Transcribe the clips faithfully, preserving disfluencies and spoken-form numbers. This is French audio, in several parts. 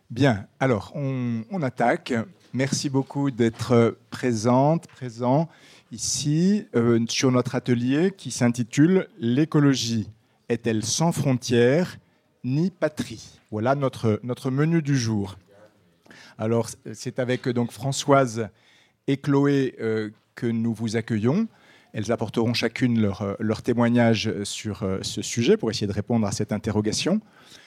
Bien, alors on, on attaque. Merci beaucoup d'être présente, présent ici euh, sur notre atelier qui s'intitule « L'écologie est-elle sans frontières ni patrie ?» Voilà notre, notre menu du jour. Alors c'est avec donc Françoise et Chloé euh, que nous vous accueillons. Elles apporteront chacune leur, leur témoignage sur euh, ce sujet pour essayer de répondre à cette interrogation.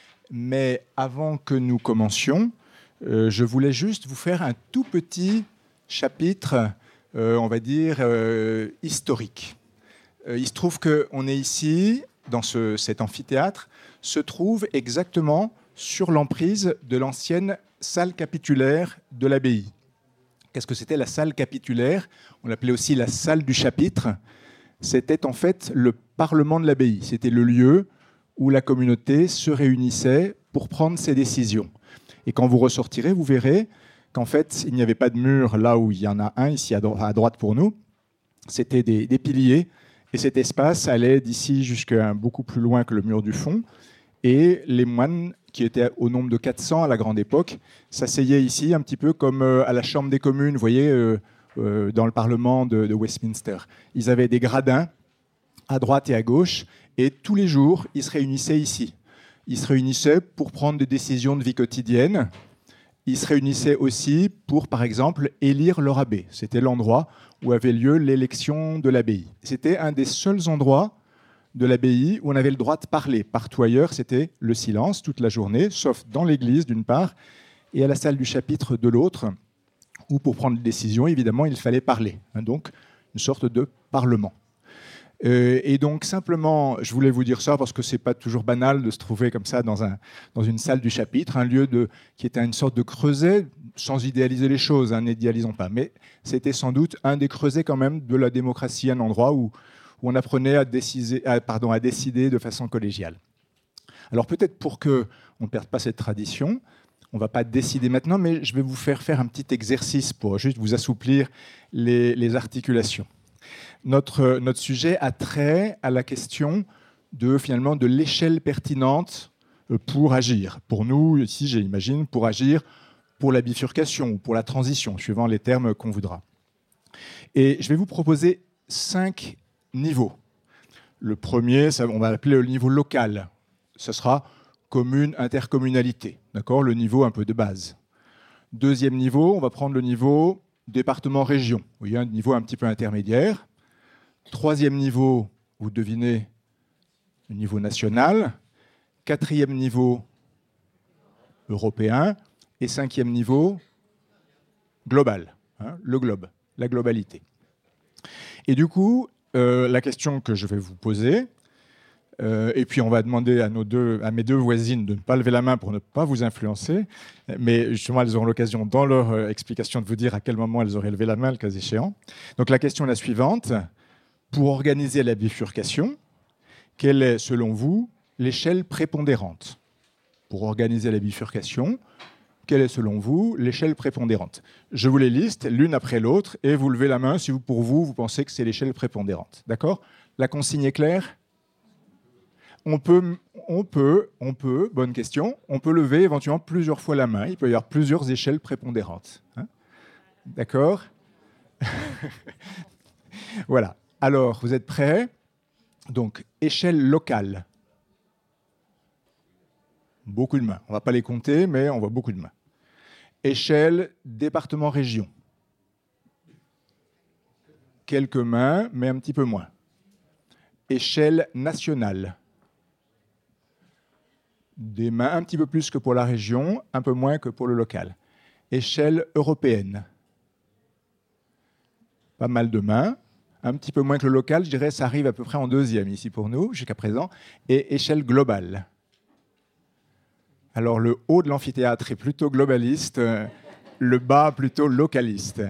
Mais avant que nous commencions, euh, je voulais juste vous faire un tout petit chapitre, euh, on va dire, euh, historique. Euh, il se trouve qu'on est ici, dans ce, cet amphithéâtre, se trouve exactement sur l'emprise de l'ancienne salle capitulaire de l'abbaye. Qu'est-ce que c'était la salle capitulaire ? On l'appelait aussi la salle du chapitre. C'était en fait le parlement de l'abbaye. C'était le lieu où la communauté se réunissait pour prendre ses décisions. Et quand vous ressortirez, vous verrez qu'en fait, il n'y avait pas de mur là où il y en a un, ici à droite pour nous. C'était des, des piliers. Et cet espace allait d'ici jusqu'à beaucoup plus loin que le mur du fond. Et les moines, qui étaient au nombre de quatre cents à la grande époque, s'asseyaient ici un petit peu comme à la Chambre des communes, vous voyez, euh, euh, dans le Parlement de, de Westminster. Ils avaient des gradins à droite et à gauche. Et tous les jours, ils se réunissaient ici. Ils se réunissaient pour prendre des décisions de vie quotidienne. Ils se réunissaient aussi pour, par exemple, élire leur abbé. C'était l'endroit où avait lieu l'élection de l'abbaye. C'était un des seuls endroits de l'abbaye où on avait le droit de parler. Partout ailleurs, c'était le silence toute la journée, sauf dans l'église d'une part, et à la salle du chapitre de l'autre, où pour prendre des décisions, évidemment, il fallait parler. Donc, une sorte de parlement. Euh, et donc, simplement, je voulais vous dire ça parce que ce n'est pas toujours banal de se trouver comme ça dans, un, dans une salle du chapitre, un lieu de, qui était une sorte de creuset, sans idéaliser les choses, hein, n'idéalisons pas, mais c'était sans doute un des creusets quand même de la démocratie, un endroit où, où on apprenait à décider, à, pardon, à décider de façon collégiale. Alors peut-être pour qu'on ne perde pas cette tradition, on ne va pas décider maintenant, mais je vais vous faire faire un petit exercice pour juste vous assouplir les, les articulations. Notre, notre sujet a trait à la question de, finalement, de l'échelle pertinente pour agir. Pour nous, ici, j'imagine, pour agir pour la bifurcation ou pour la transition, suivant les termes qu'on voudra. Et je vais vous proposer cinq niveaux. Le premier, ça, on va l'appeler le niveau local. Ce sera commune, intercommunalité, d'accord, le niveau un peu de base. Deuxième niveau, on va prendre le niveau département-région. Vous voyez, un niveau un petit peu intermédiaire. Troisième niveau, vous devinez, le niveau national. Quatrième niveau, européen. Et cinquième niveau, global, hein, le globe, la globalité. Et du coup, euh, la question que je vais vous poser, euh, et puis on va demander à, nos deux, à mes deux voisines de ne pas lever la main pour ne pas vous influencer, mais justement, elles auront l'occasion dans leur euh, explication de vous dire à quel moment elles auraient levé la main, le cas échéant. Donc la question est la suivante. Pour organiser la bifurcation, quelle est, selon vous, l'échelle prépondérante ? Pour organiser la bifurcation, quelle est, selon vous, l'échelle prépondérante ? Je vous les liste l'une après l'autre et vous levez la main si vous, pour vous, vous pensez que c'est l'échelle prépondérante. D'accord ? La consigne est claire ? On peut, on peut, on peut, bonne question, on peut lever éventuellement plusieurs fois la main. Il peut y avoir plusieurs échelles prépondérantes. Hein ? D'accord ? Voilà. Alors, vous êtes prêts ? Donc, échelle locale. Beaucoup de mains. On ne va pas les compter, mais on voit beaucoup de mains. Échelle département-région. Quelques mains, mais un petit peu moins. Échelle nationale. Des mains un petit peu plus que pour la région, un peu moins que pour le local. Échelle européenne. Pas mal de mains. Un petit peu moins que le local, je dirais, ça arrive à peu près en deuxième ici pour nous, jusqu'à présent. Et échelle globale. Alors, le haut de l'amphithéâtre est plutôt globaliste, le bas plutôt localiste.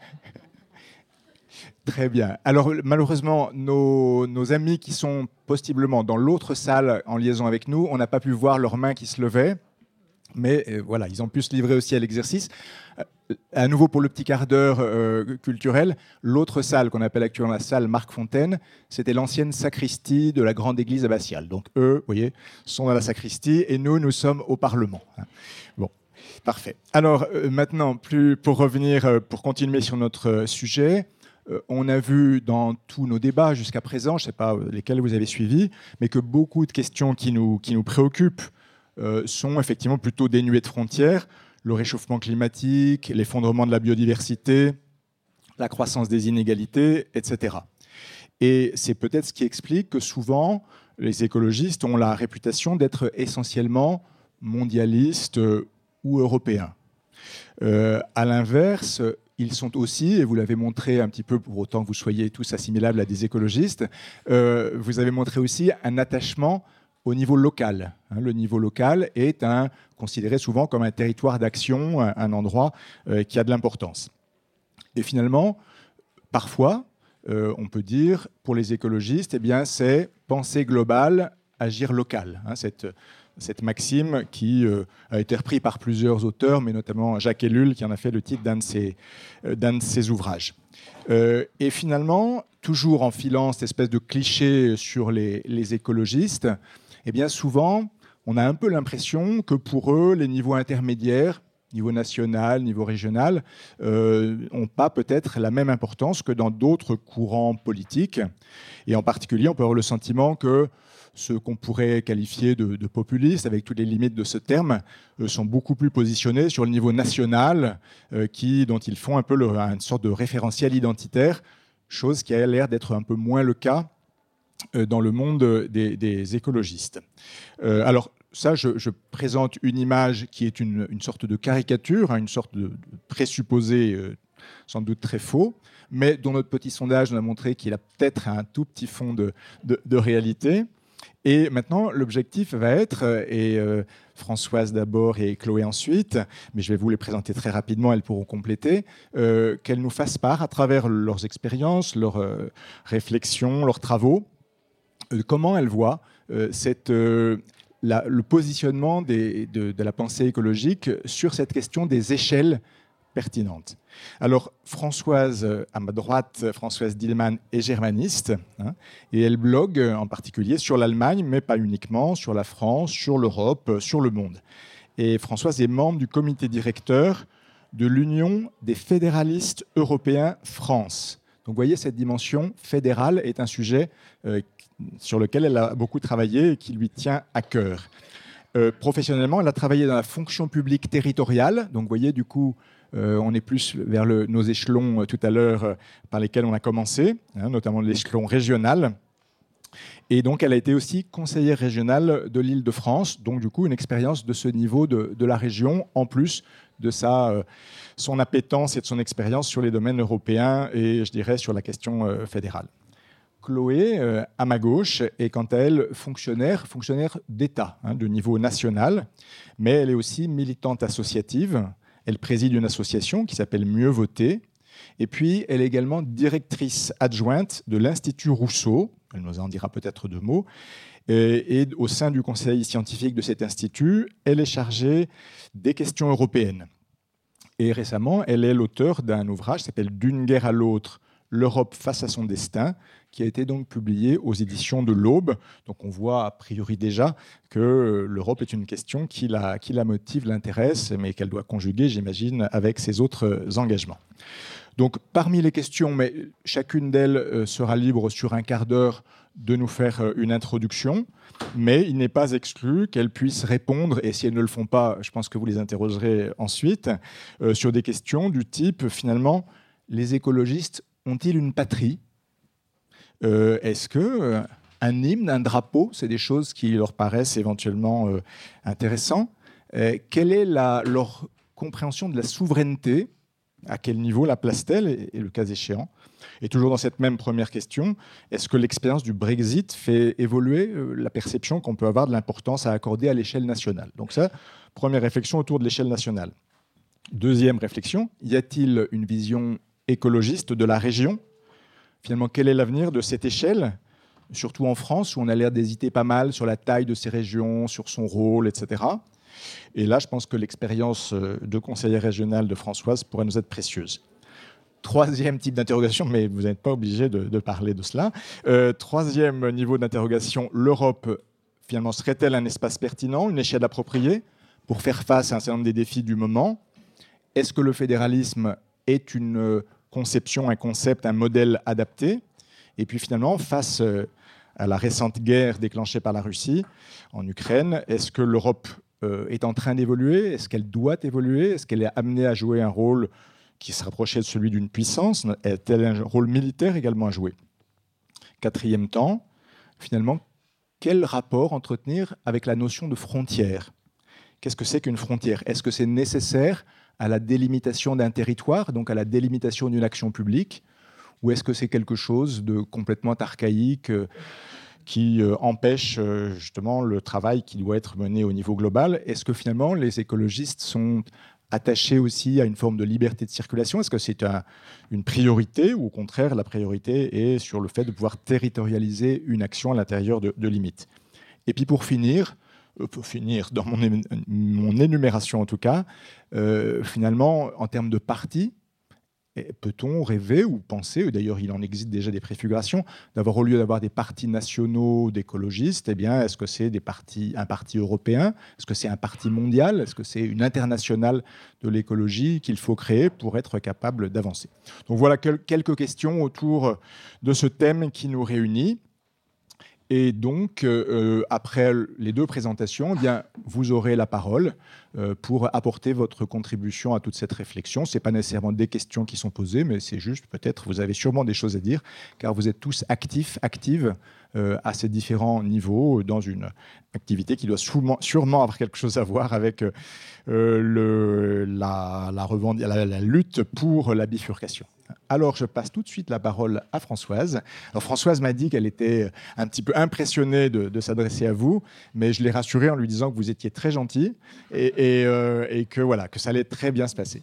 Très bien. Alors, malheureusement, nos, nos amis qui sont possiblement dans l'autre salle en liaison avec nous, on n'a pas pu voir leurs mains qui se levaient. Mais euh, voilà, ils ont pu se livrer aussi à l'exercice. Euh, à nouveau pour le petit quart d'heure euh, culturel, l'autre salle qu'on appelle actuellement la salle Marc Fontaine, c'était l'ancienne sacristie de la grande église abbatiale. Donc eux, vous voyez, sont dans la sacristie et nous, nous sommes au Parlement. Bon. Parfait. Alors euh, maintenant, plus, pour revenir, euh, pour continuer sur notre euh, sujet, euh, on a vu dans tous nos débats jusqu'à présent, je ne sais pas euh, lesquels vous avez suivis, mais que beaucoup de questions qui nous, qui nous préoccupent euh, sont effectivement plutôt dénuées de frontières. Le réchauffement climatique, l'effondrement de la biodiversité, la croissance des inégalités, et cetera. Et c'est peut-être ce qui explique que souvent, les écologistes ont la réputation d'être essentiellement mondialistes ou européens. Euh, à l'inverse, ils sont aussi, et vous l'avez montré un petit peu pour autant que vous soyez tous assimilables à des écologistes, euh, vous avez montré aussi un attachement au niveau local. Hein, le niveau local est un, considéré souvent comme un territoire d'action, un, un endroit euh, qui a de l'importance. Et finalement, parfois, euh, on peut dire, pour les écologistes, eh bien, c'est penser global, agir local. Hein, cette, cette maxime qui euh, a été reprise par plusieurs auteurs, mais notamment Jacques Ellul, qui en a fait le titre d'un de ses, euh, d'un de ses ouvrages. Euh, et finalement, toujours en filant cette espèce de cliché sur les, les écologistes, eh bien, souvent, on a un peu l'impression que pour eux, les niveaux intermédiaires, niveau national, niveau régional, euh, n'ont pas peut-être la même importance que dans d'autres courants politiques. Et en particulier, on peut avoir le sentiment que ceux qu'on pourrait qualifier de, de populistes, avec toutes les limites de ce terme, euh, sont beaucoup plus positionnés sur le niveau national, euh, qui, dont ils font un peu le, une sorte de référentiel identitaire, chose qui a l'air d'être un peu moins le cas euh, dans le monde des, des écologistes. Euh, alors, ça, je, je présente une image qui est une, une sorte de caricature, hein, une sorte de, de présupposé euh, sans doute très faux, mais dont notre petit sondage nous a montré qu'il a peut-être un tout petit fond de, de, de réalité. Et maintenant, l'objectif va être, et euh, Françoise d'abord et Chloé ensuite, mais je vais vous les présenter très rapidement, elles pourront compléter, euh, qu'elles nous fassent part à travers leurs expériences, leurs euh, réflexions, leurs travaux, euh, comment elles voient euh, cette... Euh, La, le positionnement des, de, de la pensée écologique sur cette question des échelles pertinentes. Alors, Françoise, à ma droite, Françoise Dillmann est germaniste, hein, et elle blogue en particulier sur l'Allemagne, mais pas uniquement, sur la France, sur l'Europe, sur le monde. Et Françoise est membre du comité directeur de l'Union des fédéralistes européens France. Donc, vous voyez, cette dimension fédérale est un sujet euh, sur lequel elle a beaucoup travaillé et qui lui tient à cœur. Euh, professionnellement, elle a travaillé dans la fonction publique territoriale. Donc, vous voyez, du coup, euh, on est plus vers le, nos échelons euh, tout à l'heure euh, par lesquels on a commencé, hein, notamment l'échelon régional. Et donc, elle a été aussi conseillère régionale de l'Île-de-France. Donc, du coup, une expérience de ce niveau de, de la région, en plus de sa, euh, son appétence et de son expérience sur les domaines européens et, je dirais, sur la question euh, fédérale. Chloé, euh, à ma gauche, est quant à elle fonctionnaire, fonctionnaire d'État, hein, de niveau national, mais elle est aussi militante associative. Elle préside une association qui s'appelle Mieux voter. Et puis, elle est également directrice adjointe de l'Institut Rousseau. Elle nous en dira peut-être deux mots. Et, et au sein du conseil scientifique de cet institut, elle est chargée des questions européennes. Et récemment, elle est l'auteure d'un ouvrage qui s'appelle « D'une guerre à l'autre, l'Europe face à son destin », qui a été donc publié aux éditions de l'Aube. Donc on voit a priori déjà que l'Europe est une question qui la, qui la motive, l'intéresse, mais qu'elle doit conjuguer, j'imagine, avec ses autres engagements. Donc parmi les questions, mais chacune d'elles sera libre sur un quart d'heure de nous faire une introduction, mais il n'est pas exclu qu'elles puissent répondre, et si elles ne le font pas, je pense que vous les interrogerez ensuite, euh, sur des questions du type, finalement, les écologistes ont-ils une patrie ? Euh, est-ce que euh, un hymne, un drapeau, c'est des choses qui leur paraissent éventuellement euh, intéressantes. Euh, quelle est la, leur compréhension de la souveraineté ? À quel niveau la place-t-elle, et, et le cas échéant ? Et toujours dans cette même première question, est-ce que l'expérience du Brexit fait évoluer euh, la perception qu'on peut avoir de l'importance à accorder à l'échelle nationale ? Donc ça, première réflexion autour de l'échelle nationale. Deuxième réflexion, y a-t-il une vision écologiste de la région ? Finalement, quel est l'avenir de cette échelle, surtout en France, où on a l'air d'hésiter pas mal sur la taille de ces régions, sur son rôle, et cetera. Et là, je pense que l'expérience de conseillère régionale de Françoise pourrait nous être précieuse. Troisième type d'interrogation, mais vous n'êtes pas obligé de, de parler de cela. Euh, troisième niveau d'interrogation, l'Europe, finalement, serait-elle un espace pertinent, une échelle appropriée ? pour faire face à un certain nombre des défis du moment. Est-ce que le fédéralisme est une conception, un concept, un modèle adapté? Et puis finalement, face à la récente guerre déclenchée par la Russie en Ukraine, est-ce que l'Europe euh, est en train d'évoluer? Est-ce qu'elle doit évoluer? Est-ce qu'elle est amenée à jouer un rôle qui se rapprochait de celui d'une puissance? Est-elle un rôle militaire également à jouer? Quatrième temps, finalement, quel rapport entretenir avec la notion de frontière? Qu'est-ce que c'est qu'une frontière? Est-ce que c'est nécessaire à la délimitation d'un territoire, donc à la délimitation d'une action publique, ou est-ce que c'est quelque chose de complètement archaïque euh, qui euh, empêche euh, justement le travail qui doit être mené au niveau global? Est-ce que finalement les écologistes sont attachés aussi à une forme de liberté de circulation? Est-ce que c'est un, une priorité, ou au contraire la priorité est sur le fait de pouvoir territorialiser une action à l'intérieur de, de limites? Et puis pour finir, pour finir dans mon, é- mon énumération en tout cas, euh, finalement en termes de partis, peut-on rêver ou penser, d'ailleurs il en existe déjà des préfigurations, d'avoir, au lieu d'avoir des partis nationaux d'écologistes, eh bien, est-ce que c'est des partis, un parti européen? Est-ce que c'est un parti mondial? Est-ce que c'est une internationale de l'écologie qu'il faut créer pour être capable d'avancer? Donc voilà quelques questions autour de ce thème qui nous réunit. Et donc, euh, après les deux présentations, eh bien, vous aurez la parole euh, pour apporter votre contribution à toute cette réflexion. Ce n'est pas nécessairement des questions qui sont posées, mais c'est juste, peut-être, vous avez sûrement des choses à dire, car vous êtes tous actifs, actives euh, à ces différents niveaux, dans une activité qui doit sûrement, sûrement avoir quelque chose à voir avec euh, le, la, la, revendi- la, la lutte pour la bifurcation. Alors, je passe tout de suite la parole à Françoise. Alors, Françoise m'a dit qu'elle était un petit peu impressionnée de, de s'adresser à vous, mais je l'ai rassurée en lui disant que vous étiez très gentil et, et, euh, et que, voilà, que ça allait très bien se passer.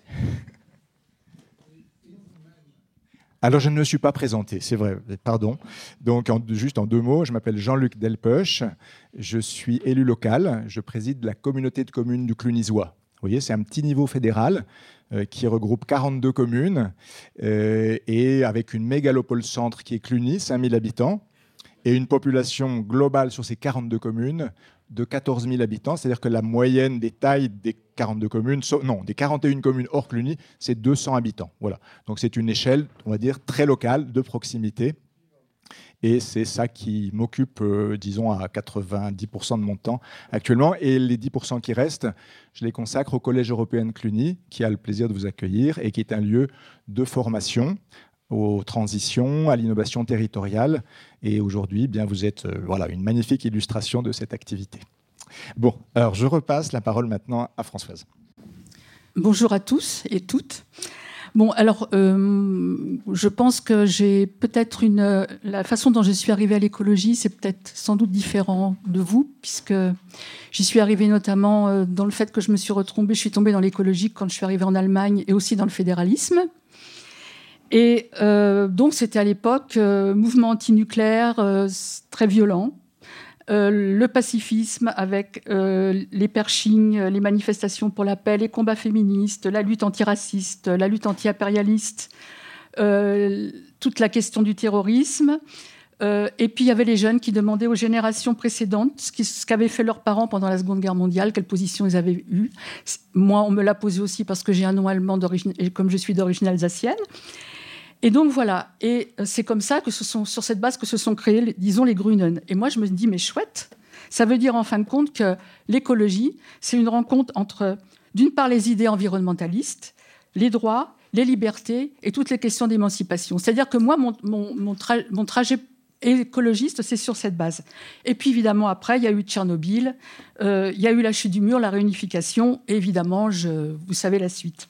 Alors, je ne me suis pas présenté, c'est vrai, pardon. Donc, en, juste en deux mots, je m'appelle Jean-Luc Delpech, je suis élu local, je préside la communauté de communes du Clunisois. Vous voyez, c'est un petit niveau fédéral euh, qui regroupe quarante-deux communes euh, et avec une mégalopole-centre qui est Cluny, cinq mille habitants, et une population globale sur ces quarante-deux communes de quatorze mille habitants. C'est-à-dire que la moyenne des tailles des quarante-deux communes, non, des quarante et une communes hors Cluny, c'est deux cents habitants. Voilà. Donc c'est une échelle, on va dire, très locale, de proximité. Et c'est ça qui m'occupe, euh, disons, à quatre-vingt-dix pour cent de mon temps actuellement. Et les dix pour cent qui restent, je les consacre au Collège européen de Cluny, qui a le plaisir de vous accueillir et qui est un lieu de formation aux transitions, à l'innovation territoriale. Et aujourd'hui, eh bien, vous êtes euh, voilà, une magnifique illustration de cette activité. Bon, alors je repasse la parole maintenant à Françoise. Bonjour à tous et toutes. Bon, alors, euh, je pense que j'ai peut-être une... La façon dont je suis arrivée à l'écologie, c'est peut-être sans doute différent de vous, puisque j'y suis arrivée notamment dans le fait que je me suis retrouvée, je suis tombée dans l'écologie quand je suis arrivée en Allemagne et aussi dans le fédéralisme. Et euh, donc, c'était à l'époque euh, mouvement antinucléaire euh, très violent. Euh, le pacifisme avec euh, les pershings, les manifestations pour la paix, les combats féministes, la lutte antiraciste, la lutte anti-impérialiste, euh, toute la question du terrorisme. Euh, et puis, il y avait les jeunes qui demandaient aux générations précédentes ce, qui, ce qu'avaient fait leurs parents pendant la Seconde Guerre mondiale, quelle position ils avaient eue. Moi, on me l'a posé aussi parce que j'ai un nom allemand d'origine, et comme je suis d'origine alsacienne. Et donc voilà, et c'est comme ça que ce sont, sur cette base que se sont créés, disons, les Grünen. Et moi, je me dis, mais chouette, ça veut dire en fin de compte que l'écologie, c'est une rencontre entre, d'une part, les idées environnementalistes, les droits, les libertés et toutes les questions d'émancipation. C'est-à-dire que moi, mon, mon, mon, tra- mon trajet écologiste, c'est sur cette base. Et puis, évidemment, après, il y a eu Tchernobyl, euh, il y a eu la chute du mur, la réunification, et évidemment, je, vous savez la suite.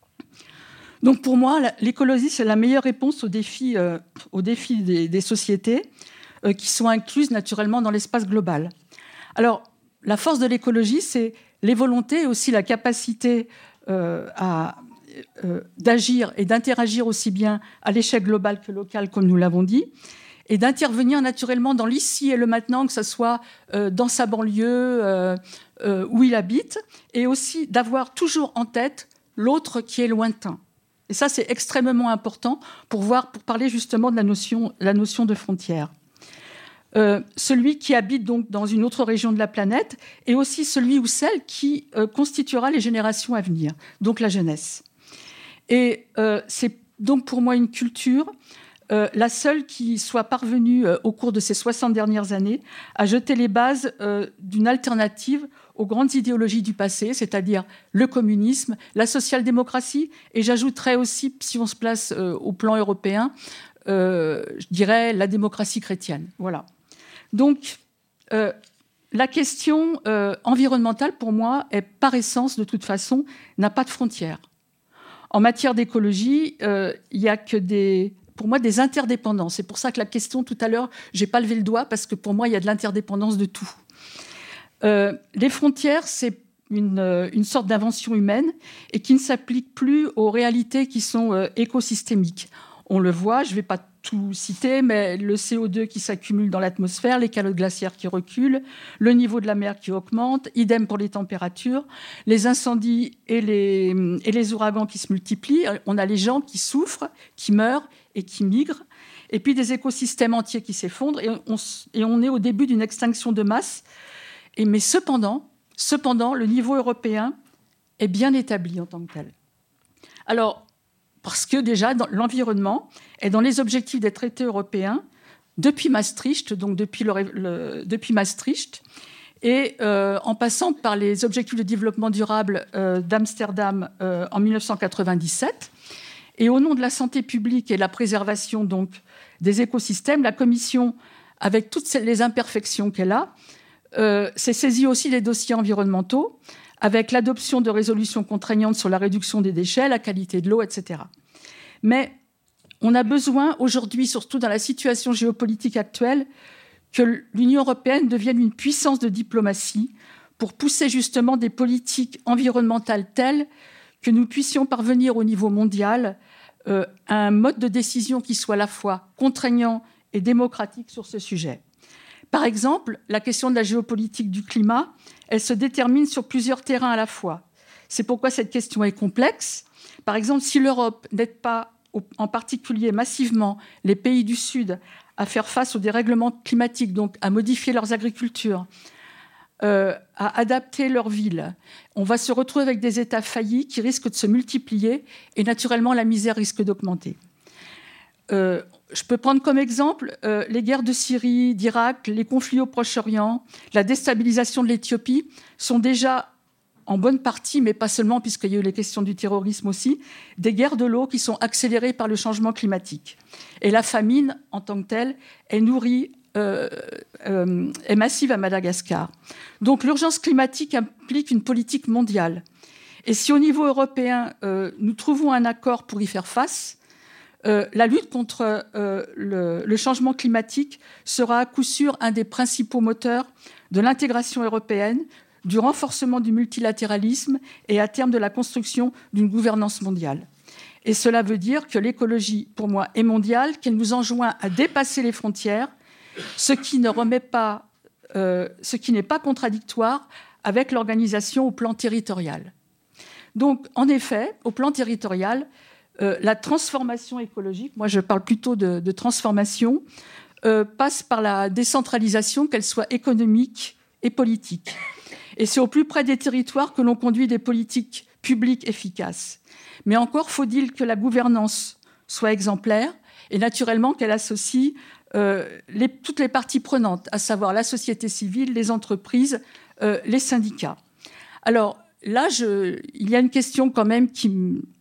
Donc pour moi, l'écologie, c'est la meilleure réponse aux défis, euh, aux défis des, des sociétés euh, qui sont incluses naturellement dans l'espace global. Alors, la force de l'écologie, c'est les volontés et aussi la capacité euh, à, euh, d'agir et d'interagir aussi bien à l'échelle globale que locale, comme nous l'avons dit, et d'intervenir naturellement dans l'ici et le maintenant, que ce soit euh, dans sa banlieue, euh, euh, où il habite, et aussi d'avoir toujours en tête l'autre qui est lointain. Et ça, c'est extrêmement important pour, voir, pour parler justement de la notion, la notion de frontière. euh, celui qui habite donc dans une autre région de la planète, et aussi celui ou celle qui euh, constituera les générations à venir, donc la jeunesse. Et euh, c'est donc pour moi une culture, euh, la seule qui soit parvenue euh, au cours de ces soixante dernières années à jeter les bases euh, d'une alternative aux grandes idéologies du passé, c'est-à-dire le communisme, la social-démocratie, et j'ajouterais aussi, si on se place euh, au plan européen, euh, je dirais la démocratie chrétienne. Voilà. Donc, euh, la question euh, environnementale, pour moi, est par essence, de toute façon, n'a pas de frontières. En matière d'écologie, euh, il n'y a que des, pour moi, des interdépendances. C'est pour ça que la question, tout à l'heure, je n'ai pas levé le doigt, parce que pour moi, il y a de l'interdépendance de tout. Euh, les frontières, c'est une, euh, une sorte d'invention humaine et qui ne s'applique plus aux réalités qui sont euh, écosystémiques. On le voit, je ne vais pas tout citer, mais le C O deux qui s'accumule dans l'atmosphère, les calottes glaciaires qui reculent, le niveau de la mer qui augmente, idem pour les températures, les incendies et les, et les ouragans qui se multiplient. On a les gens qui souffrent, qui meurent et qui migrent, et puis des écosystèmes entiers qui s'effondrent, et on, et on est au début d'une extinction de masse. Et, mais cependant, cependant, le niveau européen est bien établi en tant que tel. Alors, parce que déjà, dans l'environnement est dans les objectifs des traités européens depuis Maastricht, donc depuis, le, le, depuis Maastricht, et euh, en passant par les objectifs de développement durable euh, d'Amsterdam euh, en mille neuf cent quatre-vingt-dix-sept. Et au nom de la santé publique et de la préservation donc, des écosystèmes, la Commission, avec toutes les imperfections qu'elle a, euh, s'est saisie aussi des dossiers environnementaux, avec l'adoption de résolutions contraignantes sur la réduction des déchets, la qualité de l'eau, et cetera. Mais on a besoin aujourd'hui, surtout dans la situation géopolitique actuelle, que l'Union européenne devienne une puissance de diplomatie pour pousser justement des politiques environnementales telles que nous puissions parvenir au niveau mondial euh, à un mode de décision qui soit à la fois contraignant et démocratique sur ce sujet. Par exemple, la question de la géopolitique du climat, elle se détermine sur plusieurs terrains à la fois. C'est pourquoi cette question est complexe. Par exemple, si l'Europe n'aide pas, en particulier massivement, les pays du Sud à faire face aux dérèglements climatiques, donc à modifier leurs agricultures, euh, à adapter leurs villes, on va se retrouver avec des États faillis qui risquent de se multiplier et naturellement la misère risque d'augmenter. Euh, je peux prendre comme exemple euh, les guerres de Syrie, d'Irak, les conflits au Proche-Orient, la déstabilisation de l'Éthiopie sont déjà en bonne partie, mais pas seulement, puisqu'il y a eu les questions du terrorisme aussi, des guerres de l'eau qui sont accélérées par le changement climatique. Et la famine, en tant que telle, est nourrie, euh, euh, est massive à Madagascar. Donc l'urgence climatique implique une politique mondiale. Et si au niveau européen, euh, nous trouvons un accord pour y faire face, Euh, la lutte contre euh, le, le changement climatique sera à coup sûr un des principaux moteurs de l'intégration européenne, du renforcement du multilatéralisme et à terme de la construction d'une gouvernance mondiale. Et cela veut dire que l'écologie, pour moi, est mondiale, qu'elle nous enjoint à dépasser les frontières, ce qui ne remet pas, euh, ce qui n'est pas contradictoire avec l'organisation au plan territorial. Donc, en effet, au plan territorial, Euh, la transformation écologique, moi je parle plutôt de, de transformation, euh, passe par la décentralisation, qu'elle soit économique et politique. Et c'est au plus près des territoires que l'on conduit des politiques publiques efficaces. Mais encore faut-il que la gouvernance soit exemplaire et naturellement qu'elle associe euh, les, toutes les parties prenantes, à savoir la société civile, les entreprises, euh, les syndicats. Alors là, je, il y a une question quand même qui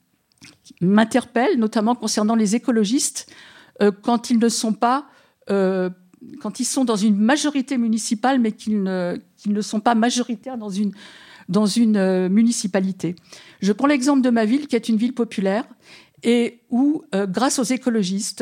m'interpelle, notamment concernant les écologistes, euh, quand ils ne sont pas, euh, quand ils sont dans une majorité municipale, mais qu'ils ne, qu'ils ne sont pas majoritaires dans une, dans une euh, municipalité. Je prends l'exemple de ma ville, qui est une ville populaire, et où, euh, grâce aux écologistes,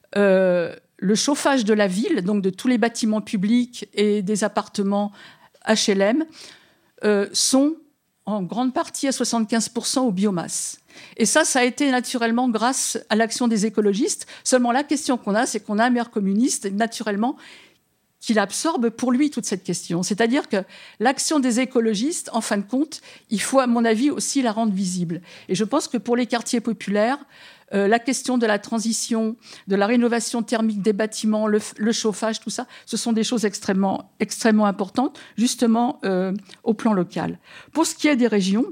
euh, le chauffage de la ville, donc de tous les bâtiments publics et des appartements H L M, euh, sont en grande partie à soixante-quinze pour cent au biomasse. Et ça, ça a été naturellement grâce à l'action des écologistes. Seulement, la question qu'on a, c'est qu'on a un maire communiste, naturellement, qu'il absorbe pour lui toute cette question. C'est-à-dire que l'action des écologistes, en fin de compte, il faut, à mon avis, aussi la rendre visible. Et je pense que pour les quartiers populaires, euh, la question de la transition, de la rénovation thermique des bâtiments, le, le chauffage, tout ça, ce sont des choses extrêmement, extrêmement importantes, justement, euh, au plan local. Pour ce qui est des régions,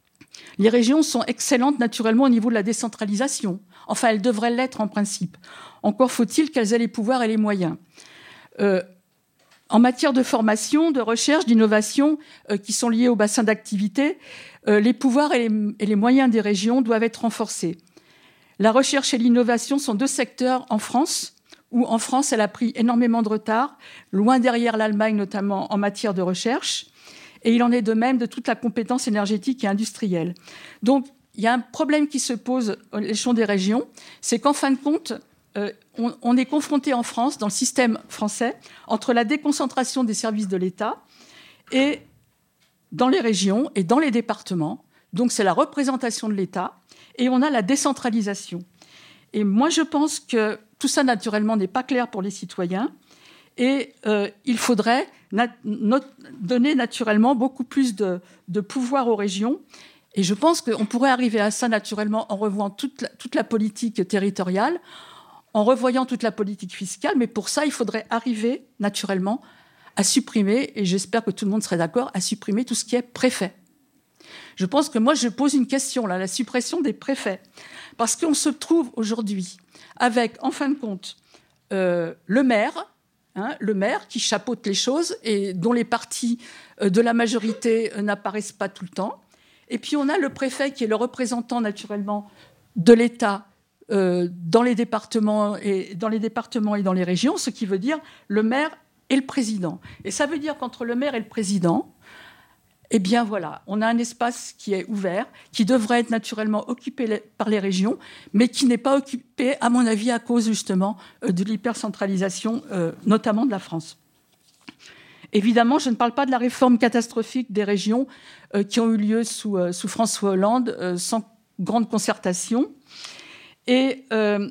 les régions sont excellentes naturellement au niveau de la décentralisation. Enfin, elles devraient l'être en principe. Encore faut-il qu'elles aient les pouvoirs et les moyens. Euh, en matière de formation, de recherche, d'innovation euh, qui sont liés au bassin d'activité, euh, les pouvoirs et les, et les moyens des régions doivent être renforcés. La recherche et l'innovation sont deux secteurs en France, où en France, elle a pris énormément de retard, loin derrière l'Allemagne, notamment en matière de recherche. Et il en est de même de toute la compétence énergétique et industrielle. Donc, il y a un problème qui se pose à l'échelon des régions, c'est qu'en fin de compte, euh, on, on est confronté en France, dans le système français, entre la déconcentration des services de l'État et dans les régions et dans les départements. Donc, c'est la représentation de l'État et on a la décentralisation. Et moi, je pense que tout ça, naturellement, n'est pas clair pour les citoyens. Et euh, il faudrait nat- not- donner naturellement beaucoup plus de, de pouvoir aux régions. Et je pense qu'on pourrait arriver à ça naturellement en revoyant toute la, toute la politique territoriale, en revoyant toute la politique fiscale. Mais pour ça, il faudrait arriver naturellement à supprimer, et j'espère que tout le monde serait d'accord, à supprimer tout ce qui est préfet. Je pense que moi, je pose une question, là, la suppression des préfets. Parce qu'on se trouve aujourd'hui avec, en fin de compte, euh, le maire... Hein, le maire qui chapeaute les choses et dont les partis de la majorité n'apparaissent pas tout le temps. Et puis on a le préfet qui est le représentant naturellement de l'État euh, dans les départements et dans les départements et dans les régions, ce qui veut dire le maire et le président. Et ça veut dire qu'entre le maire et le président, eh bien voilà, on a un espace qui est ouvert, qui devrait être naturellement occupé par les régions, mais qui n'est pas occupé, à mon avis, à cause justement de l'hypercentralisation, euh, notamment de la France. Évidemment, je ne parle pas de la réforme catastrophique des régions euh, qui ont eu lieu sous, euh, sous François Hollande, euh, sans grande concertation. Et euh,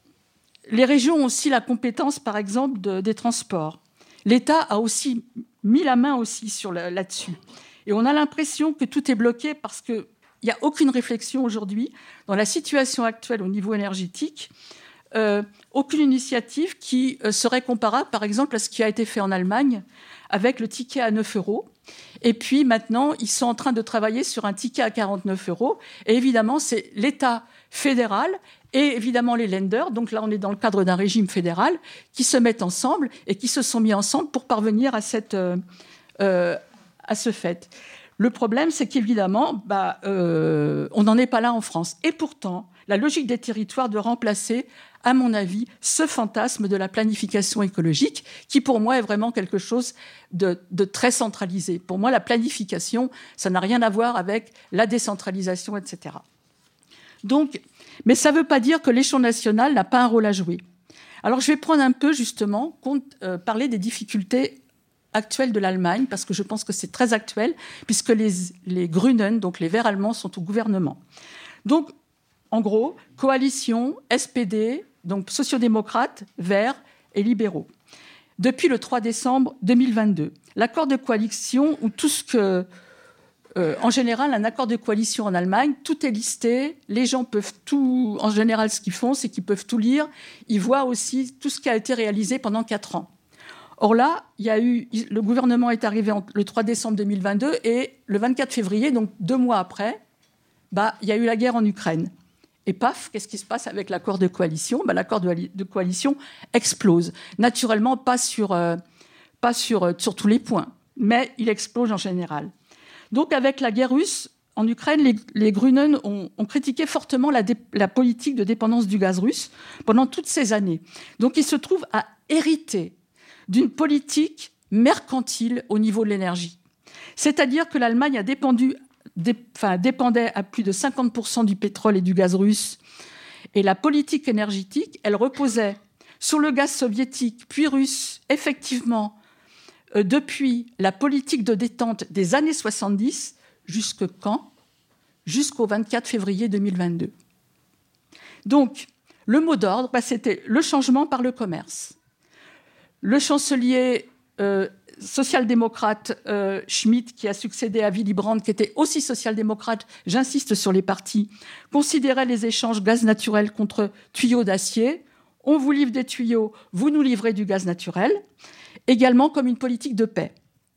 les régions ont aussi la compétence, par exemple, de, des transports. L'État a aussi mis la main aussi sur la, là-dessus. Et on a l'impression que tout est bloqué parce qu'il n'y a aucune réflexion aujourd'hui dans la situation actuelle au niveau énergétique, euh, aucune initiative qui euh, serait comparable, par exemple, à ce qui a été fait en Allemagne avec le ticket à neuf euros. Et puis maintenant, ils sont en train de travailler sur un ticket à quarante-neuf euros. Et évidemment, c'est l'État fédéral et évidemment les lenders, donc là on est dans le cadre d'un régime fédéral, qui se mettent ensemble et qui se sont mis ensemble pour parvenir à cette... Euh, euh, à ce fait. Le problème, c'est qu'évidemment, bah, euh, on n'en est pas là en France. Et pourtant, la logique des territoires de remplacer, à mon avis, ce fantasme de la planification écologique, qui pour moi est vraiment quelque chose de, de très centralisé. Pour moi, la planification, ça n'a rien à voir avec la décentralisation, et cetera. Donc, mais ça ne veut pas dire que l'échelon national n'a pas un rôle à jouer. Alors, je vais prendre un peu, justement, compte, euh, parler des difficultés actuelle de l'Allemagne, parce que je pense que c'est très actuel, puisque les, les Grünen, donc les Verts allemands, sont au gouvernement. Donc, en gros, coalition, S P D, donc sociodémocrates, Verts et libéraux. Depuis le trois décembre deux mille vingt-deux, l'accord de coalition, ou tout ce que... Euh, en général, un accord de coalition en Allemagne, tout est listé, les gens peuvent tout... En général, ce qu'ils font, c'est qu'ils peuvent tout lire. Ils voient aussi tout ce qui a été réalisé pendant quatre ans. Or là, il y a eu, le gouvernement est arrivé le trois décembre deux mille vingt-deux et le vingt-quatre février, donc deux mois après, bah, il y a eu la guerre en Ukraine. Et paf, qu'est-ce qui se passe avec l'accord de coalition ? Bah, l'accord de, de coalition explose. Naturellement, pas, sur, euh, pas sur, sur tous les points, mais il explose en général. Donc avec la guerre russe en Ukraine, les, les Grünen ont, ont critiqué fortement la, dé, la politique de dépendance du gaz russe pendant toutes ces années. Donc ils se trouvent à hériter d'une politique mercantile au niveau de l'énergie. C'est-à-dire que l'Allemagne a dépendu, dé, enfin, dépendait à plus de cinquante pour cent du pétrole et du gaz russe. Et la politique énergétique, elle reposait sur le gaz soviétique, puis russe, effectivement, euh, depuis la politique de détente des années soixante-dix, jusque quand ? Jusqu'au vingt-quatre février deux mille vingt-deux. Donc, le mot d'ordre, bah, c'était le changement par le commerce. Le chancelier euh, social-démocrate euh, Schmitt, qui a succédé à Willy Brandt, qui était aussi social-démocrate, j'insiste sur les partis, considérait les échanges gaz naturel contre tuyaux d'acier. On vous livre des tuyaux, vous nous livrez du gaz naturel, également comme une politique de paix.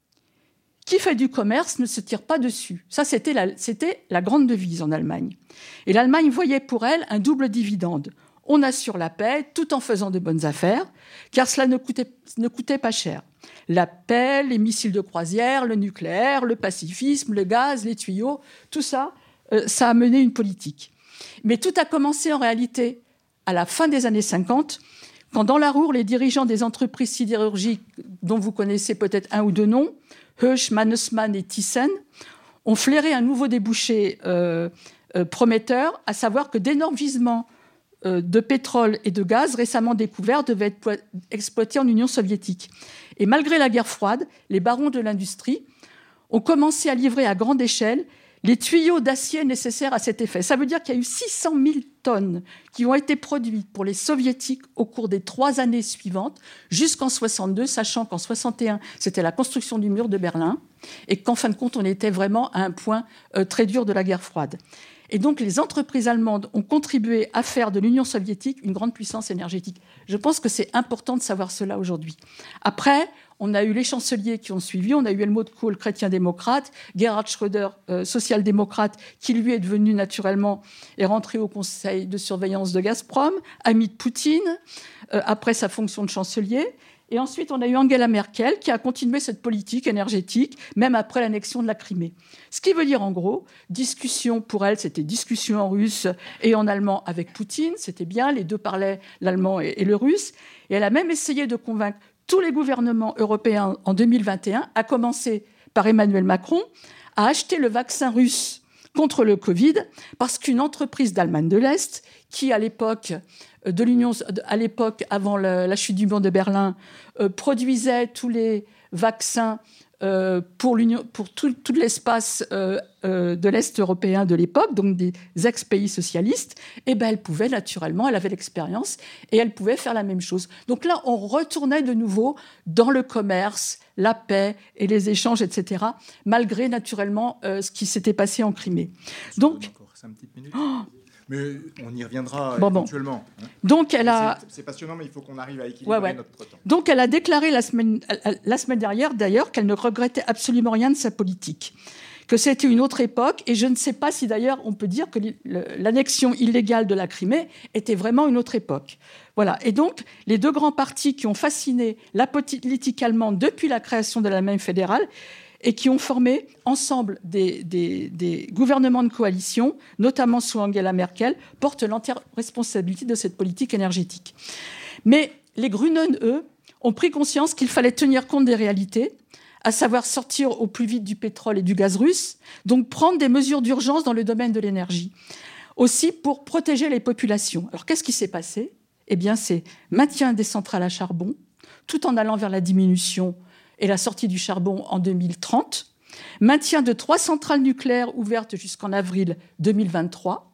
Qui fait du commerce ne se tire pas dessus. Ça, c'était la, c'était la grande devise en Allemagne. Et l'Allemagne voyait pour elle un double dividende. On assure la paix tout en faisant de bonnes affaires, car cela ne coûtait, ne coûtait pas cher. La paix, les missiles de croisière, le nucléaire, le pacifisme, le gaz, les tuyaux, tout ça, euh, ça a mené une politique. Mais tout a commencé en réalité à la fin des années cinquante, quand dans la Ruhr, les dirigeants des entreprises sidérurgiques, dont vous connaissez peut-être un ou deux noms, Hösch, Mannesmann et Thyssen, ont flairé un nouveau débouché euh, euh, prometteur, à savoir que d'énormes gisements euh, de pétrole et de gaz récemment découverts devaient être exploités en Union soviétique. Et malgré la guerre froide, les barons de l'industrie ont commencé à livrer à grande échelle les tuyaux d'acier nécessaires à cet effet. Ça veut dire qu'il y a eu six cent mille tonnes qui ont été produites pour les soviétiques au cours des trois années suivantes, jusqu'en soixante-deux, sachant qu'en soixante et un, c'était la construction du mur de Berlin, et qu'en fin de compte, on était vraiment à un point euh, très dur de la guerre froide. Et donc, les entreprises allemandes ont contribué à faire de l'Union soviétique une grande puissance énergétique. Je pense que c'est important de savoir cela aujourd'hui. Après, on a eu les chanceliers qui ont suivi, on a eu Helmut Kohl, chrétien-démocrate, Gerhard Schröder, euh, social-démocrate, qui lui est devenu naturellement, est rentré au conseil de surveillance de Gazprom, ami de Poutine, euh, après sa fonction de chancelier. Et ensuite, on a eu Angela Merkel qui a continué cette politique énergétique, même après l'annexion de la Crimée. Ce qui veut dire, en gros, discussion pour elle, c'était discussion en russe et en allemand avec Poutine, c'était bien, les deux parlaient l'allemand et, et le russe. Et elle a même essayé de convaincre tous les gouvernements européens en deux mille vingt et un, à commencer par Emmanuel Macron, à acheter le vaccin russe contre le Covid, parce qu'une entreprise d'Allemagne de l'Est, qui à l'époque de l'Union, à l'époque avant le, la chute du mur de Berlin, euh, produisait tous les vaccins euh, pour, l'Union, pour tout, tout l'espace euh, euh, de l'Est européen de l'époque, donc des ex-pays socialistes, et ben elle pouvait naturellement, elle avait l'expérience, et elle pouvait faire la même chose. Donc là, on retournait de nouveau dans le commerce, la paix et les échanges, et cetera, malgré naturellement euh, ce qui s'était passé en Crimée. Donc, encore cinq petites minutes. Oh, mais on y reviendra bon, éventuellement. Bon. Donc elle a... c'est, c'est passionnant, mais il faut qu'on arrive à équilibrer ouais, ouais. notre temps. Donc elle a déclaré la semaine, la semaine dernière, d'ailleurs, qu'elle ne regrettait absolument rien de sa politique, que c'était une autre époque, et je ne sais pas si d'ailleurs on peut dire que l'annexion illégale de la Crimée était vraiment une autre époque. Voilà. Et donc les deux grands partis qui ont fasciné la politique allemande depuis la création de l'Allemagne fédérale, et qui ont formé ensemble des, des, des gouvernements de coalition, notamment sous Angela Merkel, portent l'entière responsabilité de cette politique énergétique. Mais les Grünen, eux, ont pris conscience qu'il fallait tenir compte des réalités, à savoir sortir au plus vite du pétrole et du gaz russe, donc prendre des mesures d'urgence dans le domaine de l'énergie, aussi pour protéger les populations. Alors qu'est-ce qui s'est passé ? Eh bien, c'est maintien des centrales à charbon, tout en allant vers la diminution et la sortie du charbon en deux mille trente, maintien de trois centrales nucléaires ouvertes jusqu'en avril deux mille vingt-trois,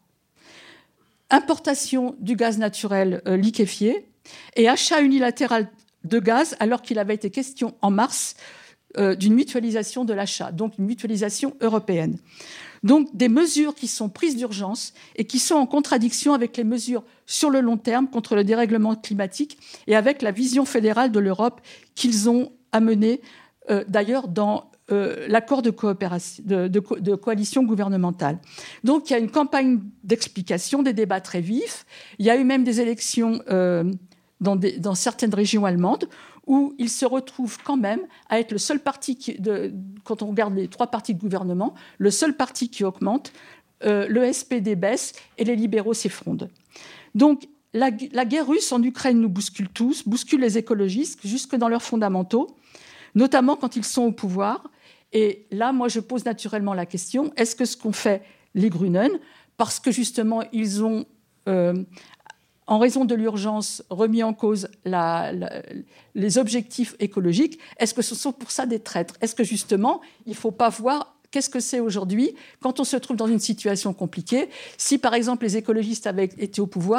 importation du gaz naturel euh, liquéfié et achat unilatéral de gaz alors qu'il avait été question en mars euh, d'une mutualisation de l'achat, donc une mutualisation européenne. Donc des mesures qui sont prises d'urgence et qui sont en contradiction avec les mesures sur le long terme contre le dérèglement climatique et avec la vision fédérale de l'Europe qu'ils ont amenée euh, d'ailleurs dans euh, l'accord de, coopération, de, de, de coalition gouvernementale. Donc il y a une campagne d'explication, des débats très vifs. Il y a eu même des élections euh, dans, des, dans certaines régions allemandes où il se retrouve quand même à être le seul parti, qui, de, quand on regarde les trois partis de gouvernement, le seul parti qui augmente, euh, le S P D baisse et les libéraux s'effondrent. Donc la, la guerre russe en Ukraine nous bouscule tous, bouscule les écologistes jusque dans leurs fondamentaux, notamment quand ils sont au pouvoir. Et là, moi, je pose naturellement la question, est-ce que ce qu'ont fait les Grünen, parce que justement, ils ont... Euh, en raison de l'urgence, remis en cause la, la, les objectifs écologiques, est-ce que ce sont pour ça des traîtres ? Est-ce que justement, il ne faut pas voir qu'est-ce que c'est aujourd'hui quand on se trouve dans une situation compliquée ? Si, par exemple, les écologistes avaient été au pouvoir,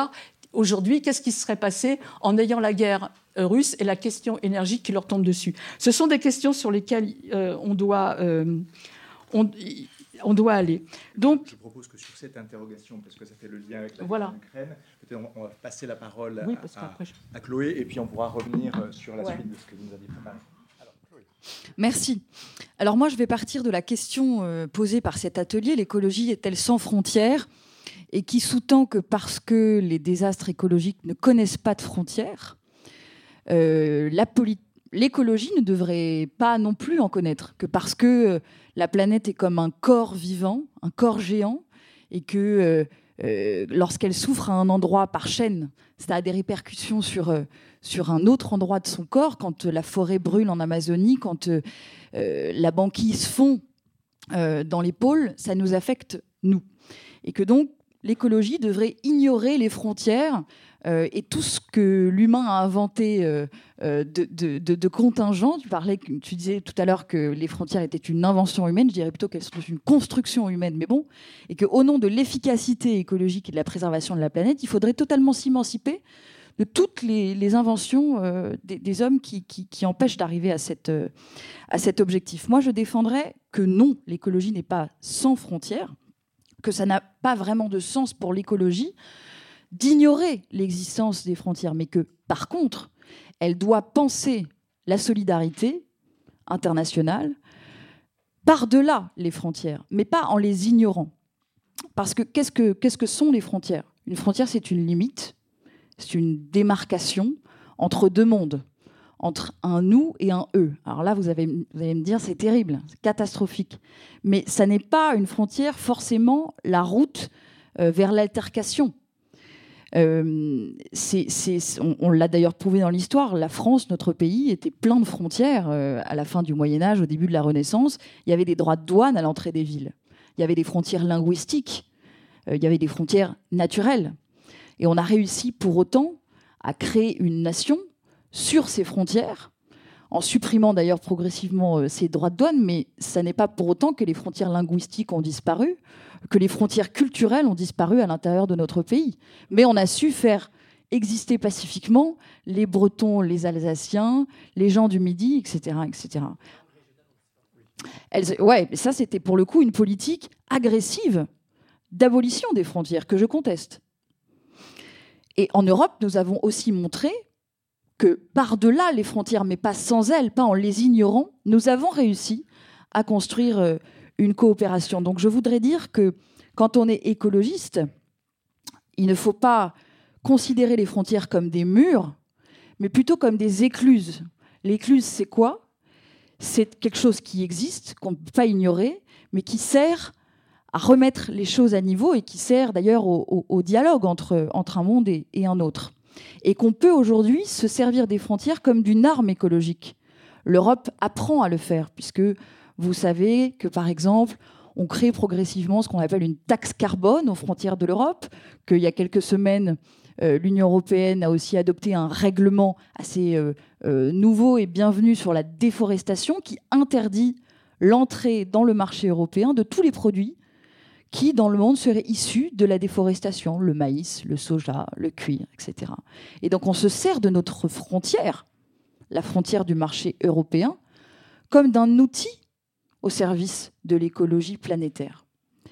aujourd'hui, qu'est-ce qui se serait passé en ayant la guerre russe et la question énergie qui leur tombe dessus? Ce sont des questions sur lesquelles euh, on doit... Euh, on, on doit aller. Donc, je propose que sur cette interrogation, parce que ça fait le lien avec la voilà. Ukraine, peut-être on va passer la parole oui, à, à, à Chloé, et puis on pourra revenir sur la ouais. suite de ce que vous nous aviez préparé. Alors, Chloé. Merci. Alors moi, je vais partir de la question euh, posée par cet atelier, l'écologie est-elle sans frontières, et qui sous-tend que parce que les désastres écologiques ne connaissent pas de frontières, euh, la politique l'écologie ne devrait pas non plus en connaître, que parce que la planète est comme un corps vivant, un corps géant, et que euh, euh, lorsqu'elle souffre à un endroit par chaîne, ça a des répercussions sur, euh, sur un autre endroit de son corps, quand euh, la forêt brûle en Amazonie, quand euh, euh, la banquise fond euh, dans les pôles, ça nous affecte, nous. Et que donc, l'écologie devrait ignorer les frontières euh, et tout ce que l'humain a inventé euh, de, de, de, de contingent. Tu, parlais, tu disais tout à l'heure que les frontières étaient une invention humaine. Je dirais plutôt qu'elles sont une construction humaine, mais bon. Et qu'au nom de l'efficacité écologique et de la préservation de la planète, il faudrait totalement s'émanciper de toutes les, les inventions euh, des, des hommes qui, qui, qui empêchent d'arriver à, cette, euh, à cet objectif. Moi, je défendrais que non, l'écologie n'est pas sans frontières, que ça n'a pas vraiment de sens pour l'écologie d'ignorer l'existence des frontières, mais que, par contre, elle doit penser la solidarité internationale par-delà les frontières, mais pas en les ignorant. Parce que qu'est-ce que, qu'est-ce que sont les frontières ? Une frontière, c'est une limite, c'est une démarcation entre deux mondes, entre un nous et un eux. Alors là, vous, avez, vous allez me dire, c'est terrible, c'est catastrophique. Mais ça n'est pas une frontière forcément la route euh, vers l'altercation. Euh, c'est, c'est, on, on l'a d'ailleurs prouvé dans l'histoire, la France, notre pays, était plein de frontières euh, à la fin du Moyen-Âge, au début de la Renaissance. Il y avait des droits de douane à l'entrée des villes. Il y avait des frontières linguistiques. Euh, il y avait des frontières naturelles. Et on a réussi pour autant à créer une nation sur ces frontières, en supprimant d'ailleurs progressivement euh, ces droits de douane, mais ça n'est pas pour autant que les frontières linguistiques ont disparu, que les frontières culturelles ont disparu à l'intérieur de notre pays. Mais on a su faire exister pacifiquement les Bretons, les Alsaciens, les gens du Midi, et cetera, et cetera. Elles, ouais, ça c'était pour le coup une politique agressive d'abolition des frontières que je conteste. Et en Europe, nous avons aussi montré que par-delà les frontières, mais pas sans elles, pas en les ignorant, nous avons réussi à construire une coopération. Donc je voudrais dire que quand on est écologiste, il ne faut pas considérer les frontières comme des murs, mais plutôt comme des écluses. L'écluse, c'est quoi ? C'est quelque chose qui existe, qu'on ne peut pas ignorer, mais qui sert à remettre les choses à niveau et qui sert d'ailleurs au, au, au dialogue entre, entre un monde et, et un autre. Et qu'on peut aujourd'hui se servir des frontières comme d'une arme écologique. L'Europe apprend à le faire, puisque vous savez que, par exemple, on crée progressivement ce qu'on appelle une taxe carbone aux frontières de l'Europe, qu'il y a quelques semaines, euh, l'Union européenne a aussi adopté un règlement assez euh, euh, nouveau et bienvenu sur la déforestation qui interdit l'entrée dans le marché européen de tous les produits qui, dans le monde, seraient issus de la déforestation, le maïs, le soja, le cuir, et cetera. Et donc, on se sert de notre frontière, la frontière du marché européen, comme d'un outil au service de l'écologie planétaire.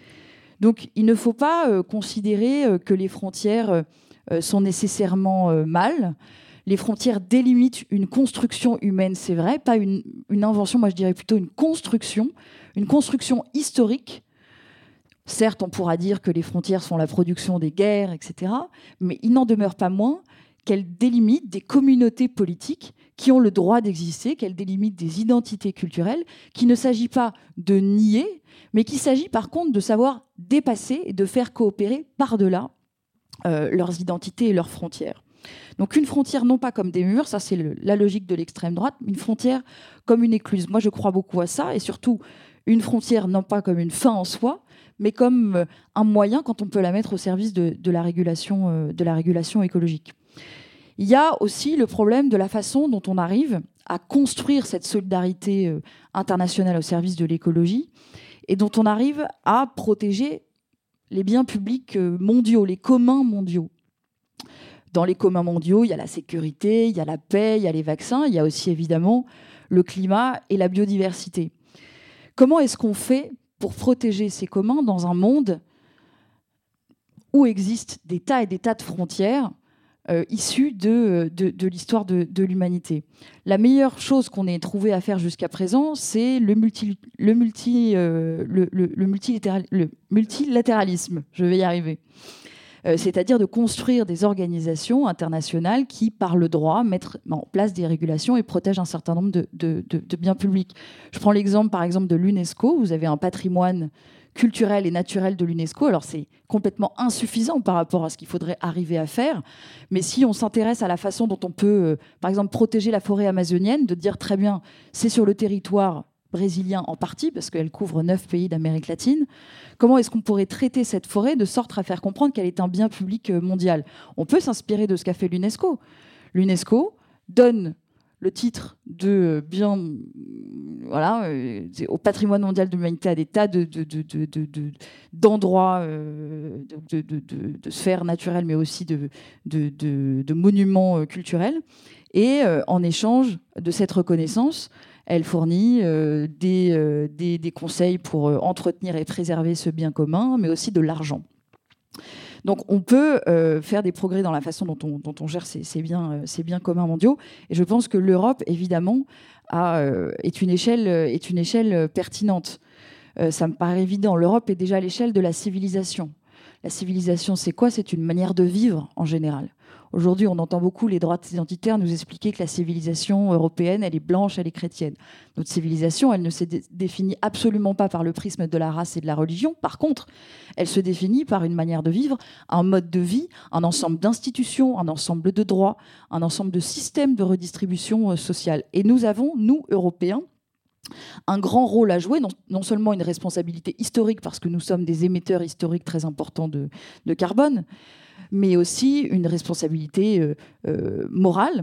Donc, il ne faut pas euh, considérer euh, que les frontières euh, sont nécessairement euh, mal. Les frontières délimitent une construction humaine, c'est vrai, pas une, une invention, moi je dirais plutôt une construction, une construction historique. Certes, on pourra dire que les frontières sont la production des guerres, et cetera, mais il n'en demeure pas moins qu'elles délimitent des communautés politiques qui ont le droit d'exister, qu'elles délimitent des identités culturelles, qu'il ne s'agit pas de nier, mais qu'il s'agit par contre de savoir dépasser et de faire coopérer par-delà euh, leurs identités et leurs frontières. Donc une frontière non pas comme des murs, ça c'est le, la logique de l'extrême droite, mais une frontière comme une écluse. Moi je crois beaucoup à ça, et surtout une frontière non pas comme une fin en soi, mais comme un moyen quand on peut la mettre au service de, de, la, régulation, de la régulation écologique. Il y a aussi le problème de la façon dont on arrive à construire cette solidarité internationale au service de l'écologie et dont on arrive à protéger les biens publics mondiaux, les communs mondiaux. Dans les communs mondiaux, il y a la sécurité, il y a la paix, il y a les vaccins, il y a aussi évidemment le climat et la biodiversité. Comment est-ce qu'on fait pour protéger ces communs dans un monde où existent des tas et des tas de frontières euh, issues de, de, de l'histoire de, de l'humanité? La meilleure chose qu'on ait trouvé à faire jusqu'à présent, c'est le, multi, le, multi, euh, le, le, le, multilatéral, le multilatéralisme. Je vais y arriver. Euh, c'est-à-dire de construire des organisations internationales qui, par le droit, mettent en place des régulations et protègent un certain nombre de, de, de, de biens publics. Je prends l'exemple, par exemple, de l'UNESCO. Vous avez un patrimoine culturel et naturel de l'UNESCO. Alors, c'est complètement insuffisant par rapport à ce qu'il faudrait arriver à faire. Mais si on s'intéresse à la façon dont on peut, euh, par exemple, protéger la forêt amazonienne, de dire très bien, c'est sur le territoire brésilien en partie, parce qu'elle couvre neuf pays d'Amérique latine. Comment est-ce qu'on pourrait traiter cette forêt de sorte à faire comprendre qu'elle est un bien public mondial? On peut s'inspirer de ce qu'a fait l'UNESCO. L'UNESCO donne le titre de bien, voilà, euh, au patrimoine mondial de l'humanité à des tas de, de, de, de, de, de, d'endroits, euh, de, de, de, de sphères naturelles, mais aussi de, de, de, de monuments culturels. Et euh, en échange de cette reconnaissance, elle fournit euh, des, euh, des, des conseils pour euh, entretenir et préserver ce bien commun, mais aussi de l'argent. Donc on peut euh, faire des progrès dans la façon dont on, dont on gère ces, ces, biens, euh, ces biens communs mondiaux. Et je pense que l'Europe, évidemment, a, euh, est, une échelle, est une échelle pertinente. Euh, ça me paraît évident. L'Europe est déjà à l'échelle de la civilisation. La civilisation, c'est quoi? C'est une manière de vivre en général. Aujourd'hui, on entend beaucoup les droites identitaires nous expliquer que la civilisation européenne, elle est blanche, elle est chrétienne. Notre civilisation, elle ne se dé- définit absolument pas par le prisme de la race et de la religion. Par contre, elle se définit par une manière de vivre, un mode de vie, un ensemble d'institutions, un ensemble de droits, un ensemble de systèmes de redistribution sociale. Et nous avons, nous, Européens, un grand rôle à jouer, non, non seulement une responsabilité historique, parce que nous sommes des émetteurs historiques très importants de, de carbone, mais aussi une responsabilité euh, euh, morale.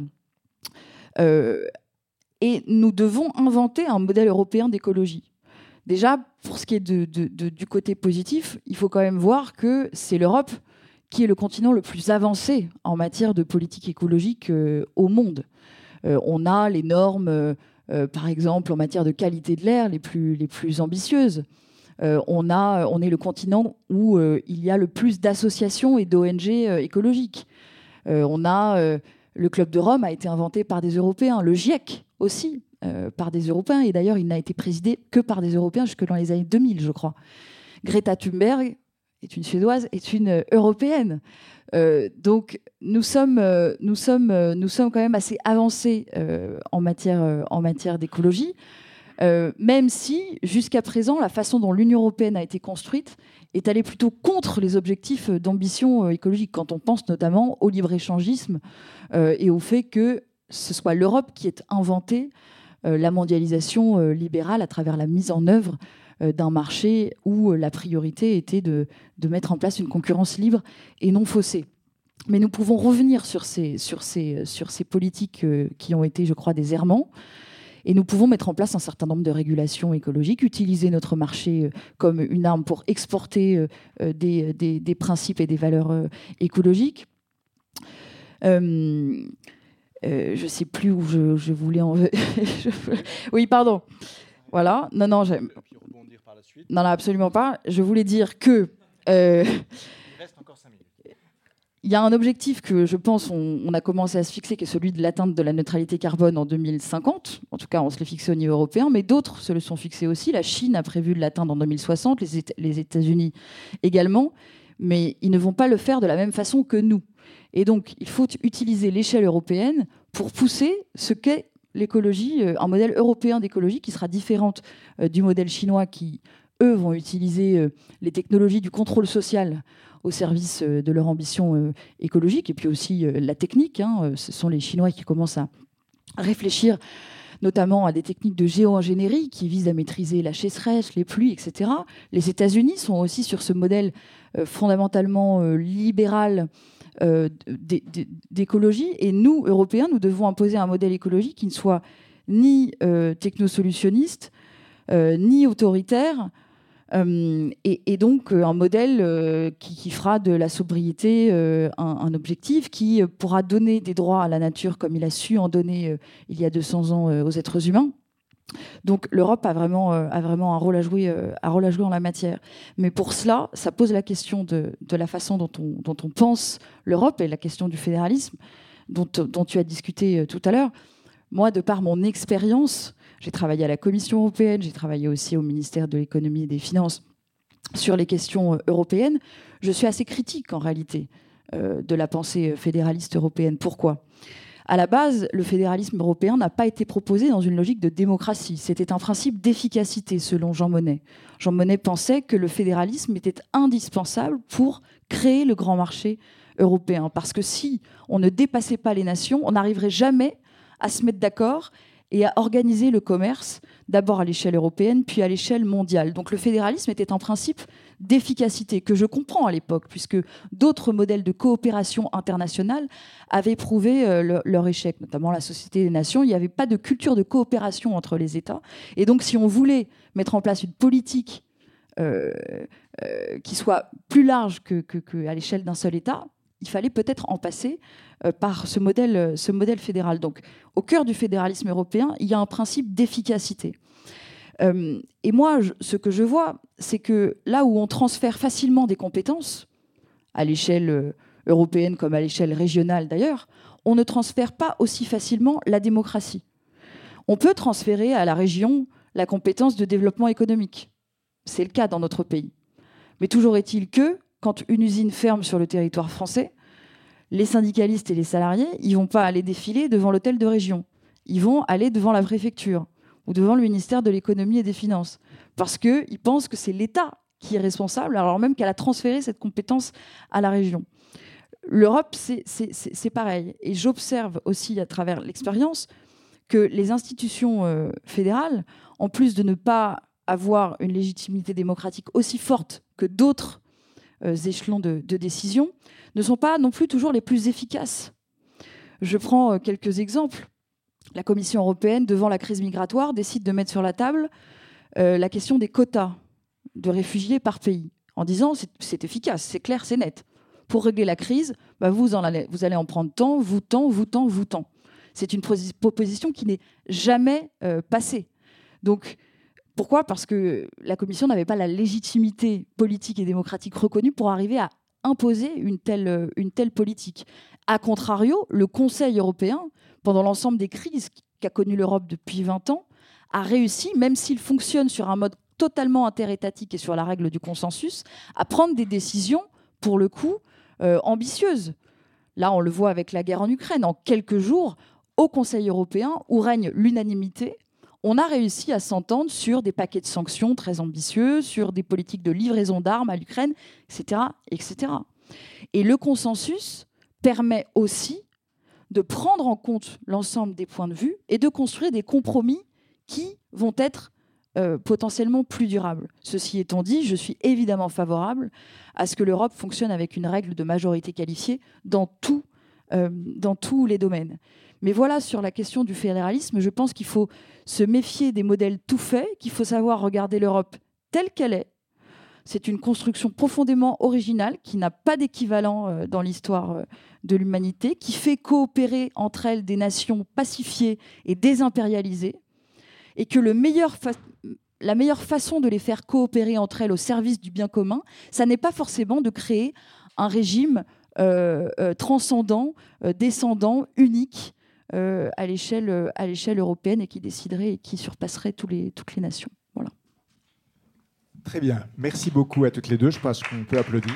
Euh, et nous devons inventer un modèle européen d'écologie. Déjà, pour ce qui est de, de, de, du côté positif, il faut quand même voir que c'est l'Europe qui est le continent le plus avancé en matière de politique écologique euh, au monde. Euh, on a les normes, euh, euh, par exemple, en matière de qualité de l'air les plus, les plus ambitieuses. Euh, on, a, on est le continent où euh, il y a le plus d'associations et d'O N G euh, écologiques. Euh, on a, euh, le Club de Rome a été inventé par des Européens, le GIEC aussi, euh, par des Européens, et d'ailleurs il n'a été présidé que par des Européens jusque dans les années deux mille, je crois. Greta Thunberg est une Suédoise, est une Européenne. Euh, donc nous sommes, euh, nous, sommes, euh, nous sommes quand même assez avancés euh, en matière, euh, en matière d'écologie. Euh, même si, jusqu'à présent, la façon dont l'Union européenne a été construite est allée plutôt contre les objectifs d'ambition euh, écologique, quand on pense notamment au libre-échangisme euh, et au fait que ce soit l'Europe qui ait inventé euh, la mondialisation euh, libérale à travers la mise en œuvre euh, d'un marché où euh, la priorité était de, de mettre en place une concurrence libre et non faussée. Mais nous pouvons revenir sur ces, sur ces, sur ces politiques euh, qui ont été, je crois, des errements. Et nous pouvons mettre en place un certain nombre de régulations écologiques, utiliser notre marché comme une arme pour exporter des, des, des principes et des valeurs écologiques. Euh, euh, je ne sais plus où je, je voulais en... Oui, pardon. Voilà. Non, non, j'ai... non, non, absolument pas. Je voulais dire que... Euh... Il reste encore cinq minutes. Il y a un objectif que je pense on, on a commencé à se fixer, qui est celui de l'atteinte de la neutralité carbone en deux mille cinquante. En tout cas, on se l'est fixé au niveau européen, mais d'autres se le sont fixés aussi. La Chine a prévu de l'atteindre en deux mille soixante, les, Éta- les États-Unis également, mais ils ne vont pas le faire de la même façon que nous. Et donc, il faut utiliser l'échelle européenne pour pousser ce qu'est l'écologie, un modèle européen d'écologie qui sera différente du modèle chinois qui, eux, vont utiliser les technologies du contrôle social au service de leur ambition écologique, et puis aussi la technique. Hein. Ce sont les Chinois qui commencent à réfléchir notamment à des techniques de géo-ingénierie qui visent à maîtriser la sécheresse, les pluies, et cetera. Les États-Unis sont aussi sur ce modèle fondamentalement libéral d'écologie, et nous, Européens, nous devons imposer un modèle écologique qui ne soit ni technosolutionniste, ni autoritaire, Euh, et, et donc euh, un modèle euh, qui, qui fera de la sobriété euh, un, un objectif, qui euh, pourra donner des droits à la nature comme il a su en donner euh, il y a deux cents ans euh, aux êtres humains. Donc l'Europe a vraiment, euh, a vraiment un, rôle à jouer, euh, un rôle à jouer en la matière. Mais pour cela, ça pose la question de, de la façon dont on, dont on pense l'Europe et la question du fédéralisme dont, dont tu as discuté euh, tout à l'heure. Moi, de par mon expérience, j'ai travaillé à la Commission européenne, j'ai travaillé aussi au ministère de l'économie et des finances sur les questions européennes. Je suis assez critique, en réalité, euh, de la pensée fédéraliste européenne. Pourquoi ? À la base, le fédéralisme européen n'a pas été proposé dans une logique de démocratie. C'était un principe d'efficacité, selon Jean Monnet. Jean Monnet pensait que le fédéralisme était indispensable pour créer le grand marché européen. Parce que si on ne dépassait pas les nations, on n'arriverait jamais à se mettre d'accord et à organiser le commerce, d'abord à l'échelle européenne, puis à l'échelle mondiale. Donc le fédéralisme était un principe d'efficacité que je comprends à l'époque, puisque d'autres modèles de coopération internationale avaient prouvé euh, le, leur échec, notamment la Société des Nations. Il n'y avait pas de culture de coopération entre les États. Et donc si on voulait mettre en place une politique euh, euh, qui soit plus large que, que, que à l'échelle d'un seul État, il fallait peut-être en passer euh, par ce modèle, ce modèle fédéral. Donc, au cœur du fédéralisme européen, il y a un principe d'efficacité. Euh, et moi, je, ce que je vois, c'est que là où on transfère facilement des compétences, à l'échelle euh, européenne comme à l'échelle régionale d'ailleurs, on ne transfère pas aussi facilement la démocratie. On peut transférer à la région la compétence de développement économique. C'est le cas dans notre pays. Mais toujours est-il que, quand une usine ferme sur le territoire français, les syndicalistes et les salariés, ils ne vont pas aller défiler devant l'hôtel de région. Ils vont aller devant la préfecture ou devant le ministère de l'économie et des finances. Parce qu'ils pensent que c'est l'État qui est responsable, alors même qu'elle a transféré cette compétence à la région. L'Europe, c'est, c'est, c'est, c'est pareil. Et j'observe aussi à travers l'expérience que les institutions euh, fédérales, en plus de ne pas avoir une légitimité démocratique aussi forte que d'autres Euh, échelons de, de décision, ne sont pas non plus toujours les plus efficaces. Je prends euh, quelques exemples. La Commission européenne, devant la crise migratoire, décide de mettre sur la table euh, la question des quotas de réfugiés par pays, en disant c'est, c'est efficace, c'est clair, c'est net. Pour régler la crise, bah, vous, en allez, vous allez en prendre tant, vous tant, vous tant, vous tant. C'est une proposition qui n'est jamais euh, passée. Donc, pourquoi ? Parce que la Commission n'avait pas la légitimité politique et démocratique reconnue pour arriver à imposer une telle, une telle politique. A contrario, le Conseil européen, pendant l'ensemble des crises qu'a connues l'Europe depuis vingt ans, a réussi, même s'il fonctionne sur un mode totalement interétatique et sur la règle du consensus, à prendre des décisions, pour le coup, euh, ambitieuses. Là, on le voit avec la guerre en Ukraine. En quelques jours, au Conseil européen, où règne l'unanimité, on a réussi à s'entendre sur des paquets de sanctions très ambitieux, sur des politiques de livraison d'armes à l'Ukraine, et cetera, et cetera. Et le consensus permet aussi de prendre en compte l'ensemble des points de vue et de construire des compromis qui vont être euh, potentiellement plus durables. Ceci étant dit, je suis évidemment favorable à ce que l'Europe fonctionne avec une règle de majorité qualifiée dans, tout, euh, dans tous les domaines. Mais voilà, sur la question du fédéralisme, je pense qu'il faut se méfier des modèles tout faits, qu'il faut savoir regarder l'Europe telle qu'elle est. C'est une construction profondément originale qui n'a pas d'équivalent dans l'histoire de l'humanité, qui fait coopérer entre elles des nations pacifiées et désimpérialisées, et que le meilleur fa- la meilleure façon de les faire coopérer entre elles au service du bien commun, ça n'est pas forcément de créer un régime euh, euh, transcendant, euh, descendant, unique, Euh, à l'échelle, euh, à l'échelle européenne et qui déciderait et qui surpasserait tous les, toutes les nations. Voilà. Très bien. Merci beaucoup à toutes les deux. Je pense qu'on peut applaudir.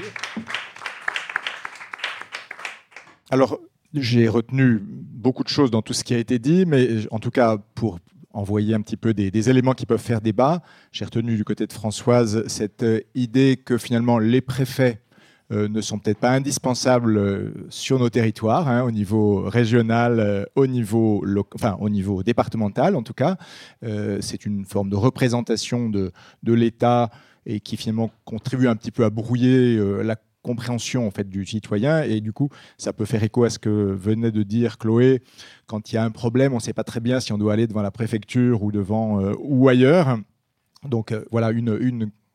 Alors, j'ai retenu beaucoup de choses dans tout ce qui a été dit, mais en tout cas, pour envoyer un petit peu des, des éléments qui peuvent faire débat, j'ai retenu du côté de Françoise cette idée que finalement les préfets Euh, ne sont peut-être pas indispensables euh, sur nos territoires, hein, au niveau régional, euh, au, niveau lo- enfin, au niveau départemental en tout cas. Euh, c'est une forme de représentation de, de l'État et qui finalement contribue un petit peu à brouiller euh, la compréhension en fait, du citoyen. Et du coup, ça peut faire écho à ce que venait de dire Chloé. Quand il y a un problème, on ne sait pas très bien si on doit aller devant la préfecture ou, devant, euh, ou ailleurs. Donc euh, voilà, une... une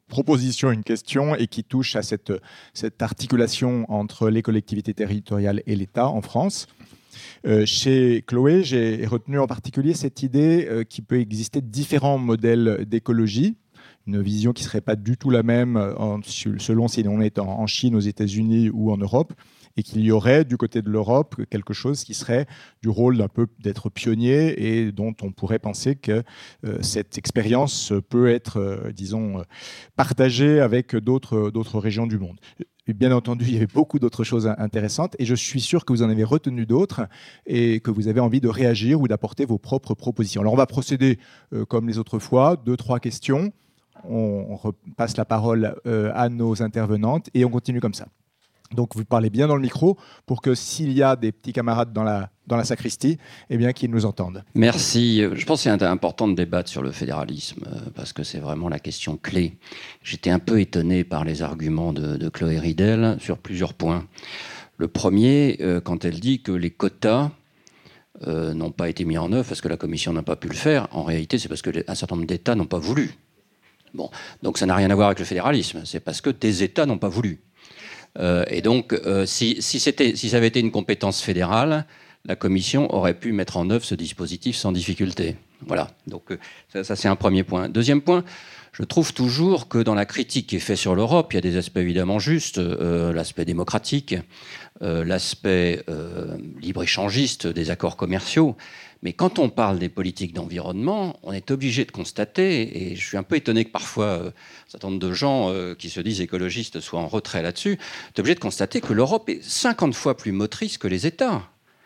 proposition, une question, et qui touche à cette, cette articulation entre les collectivités territoriales et l'État en France. Euh, chez Chloé, j'ai retenu en particulier cette idée euh, qu'il peut exister différents modèles d'écologie, une vision qui ne serait pas du tout la même en, selon si on est en, en Chine, aux États-Unis ou en Europe, et qu'il y aurait du côté de l'Europe quelque chose qui serait du rôle d'un peu d'être pionnier et dont on pourrait penser que euh, cette expérience peut être, euh, disons, partagée avec d'autres, d'autres régions du monde. Et bien entendu, il y avait beaucoup d'autres choses intéressantes et je suis sûr que vous en avez retenu d'autres et que vous avez envie de réagir ou d'apporter vos propres propositions. Alors on va procéder euh, comme les autres fois, deux, trois questions. On, on repasse la parole euh, à nos intervenantes et on continue comme ça. Donc vous parlez bien dans le micro pour que s'il y a des petits camarades dans la, dans la sacristie, eh bien qu'ils nous entendent. Merci. Je pense que c'est important de débattre sur le fédéralisme parce que c'est vraiment la question clé. J'étais un peu étonné par les arguments de, de Chloé Ridel sur plusieurs points. Le premier, euh, quand elle dit que les quotas euh, n'ont pas été mis en œuvre parce que la Commission n'a pas pu le faire, en réalité c'est parce qu'un certain nombre d'États n'ont pas voulu. Bon, donc ça n'a rien à voir avec le fédéralisme, c'est parce que des États n'ont pas voulu. Euh, et donc, euh, si, si, c'était, si ça avait été une compétence fédérale, la Commission aurait pu mettre en œuvre ce dispositif sans difficulté. Voilà, donc euh, ça, ça c'est un premier point. Deuxième point, je trouve toujours que dans la critique qui est faite sur l'Europe, il y a des aspects évidemment justes, euh, l'aspect démocratique, euh, l'aspect euh, libre-échangiste des accords commerciaux. Mais quand on parle des politiques d'environnement, on est obligé de constater, et je suis un peu étonné que parfois euh, un certain nombre de gens euh, qui se disent écologistes soient en retrait là-dessus, on est obligé de constater que l'Europe est cinquante fois plus motrice que les États.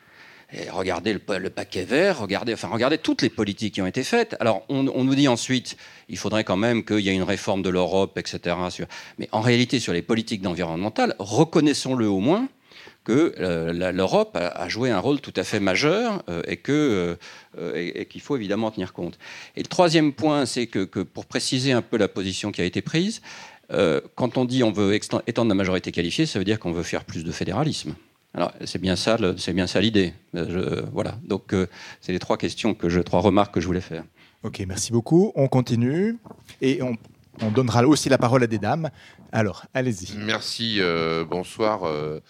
Et regardez le, le paquet vert, regardez, enfin, regardez toutes les politiques qui ont été faites. Alors, on, on nous dit ensuite, il faudrait quand même qu'il y ait une réforme de l'Europe, et cetera. Mais en réalité, sur les politiques environnementales, reconnaissons-le au moins, que euh, l'Europe a, a joué un rôle tout à fait majeur euh, et, que, euh, et, et qu'il faut évidemment tenir compte. Et le troisième point, c'est que, que pour préciser un peu la position qui a été prise, euh, quand on dit on veut étendre la majorité qualifiée, ça veut dire qu'on veut faire plus de fédéralisme. Alors c'est bien ça, c'est bien ça l'idée. Je, voilà. Donc euh, c'est les trois questions que je, trois remarques que je voulais faire. Ok, merci beaucoup. On continue et on, on donnera aussi la parole à des dames. Alors, allez-y. Merci. Euh, bonsoir. Euh,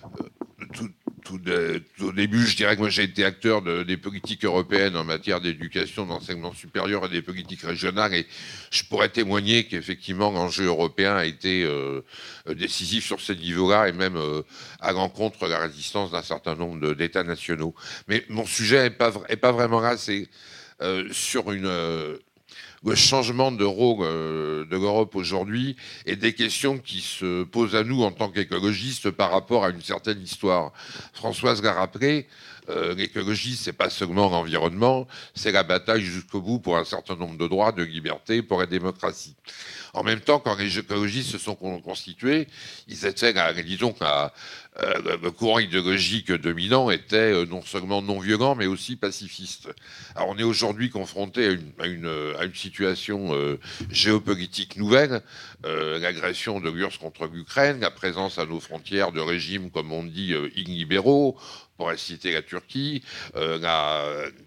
tout, tout, de, tout au début, je dirais que moi j'ai été acteur de, des politiques européennes en matière d'éducation, d'enseignement supérieur et des politiques régionales, et je pourrais témoigner qu'effectivement l'enjeu européen a été euh, décisif sur ce niveau-là et même euh, à l'encontre de la résistance d'un certain nombre d'États nationaux. Mais mon sujet n'est pas, est pas vraiment là, c'est euh, sur une... Euh, le changement de rôle euh, de l'Europe aujourd'hui et des questions qui se posent à nous en tant qu'écologistes par rapport à une certaine histoire. Françoise l'a rappelé, euh, l'écologie, c'est pas seulement l'environnement, c'est la bataille jusqu'au bout pour un certain nombre de droits, de libertés, pour la démocratie. En même temps, quand les écologistes se sont constitués, ils étaient, disons, la, euh, le courant idéologique dominant était euh, non seulement non violent, mais aussi pacifiste. Alors, on est aujourd'hui confronté à une, à une, à une situation euh, géopolitique nouvelle, euh, l'agression de l'U R S S contre l'Ukraine, la présence à nos frontières de régimes, comme on dit, euh, illibéraux, on pourrait citer la Turquie, euh, la,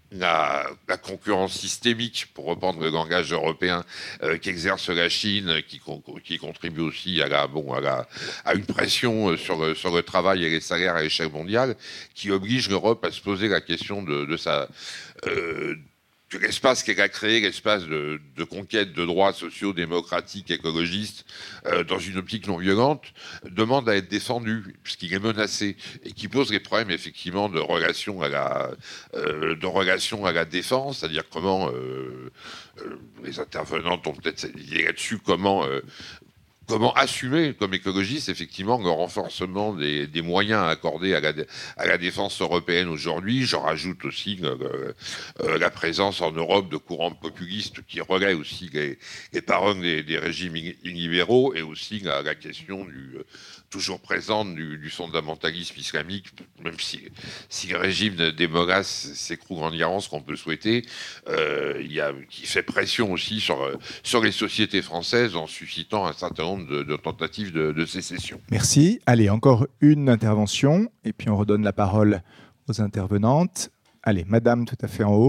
la, la concurrence systémique, pour reprendre le langage européen, euh, qu'exerce la Chine, qui, qui contribue aussi à, la, bon, à, la, à une pression sur le, sur le travail et les salaires à l'échelle mondiale, qui oblige l'Europe à se poser la question de, de sa... Euh, que l'espace qu'elle a créé, l'espace de, de conquête de droits sociaux, démocratiques, écologistes, euh, dans une optique non violente, demande à être défendu, puisqu'il est menacé, et qui pose les problèmes, effectivement, de relation à la, euh, de relation à la défense, c'est-à-dire comment, euh, euh, les intervenantes ont peut-être cette idée là-dessus, comment... Euh, Comment assumer, comme écologiste, effectivement, le renforcement des, des moyens accordés à la, à la défense européenne aujourd'hui. J'en rajoute aussi euh, euh, la présence en Europe de courants populistes qui relaient aussi les, les paroles des, des régimes illibéraux et aussi la, la question du, euh, toujours présente du, du fondamentalisme islamique, même si, si le régime des mollahs s'écroule en Iran, ce qu'on peut souhaiter, euh, il y a, qui fait pression aussi sur, sur les sociétés françaises en suscitant un certain nombre De, de tentatives de, de sécession. Merci. Allez, encore une intervention, et puis on redonne la parole aux intervenantes. Allez, madame tout à fait en haut.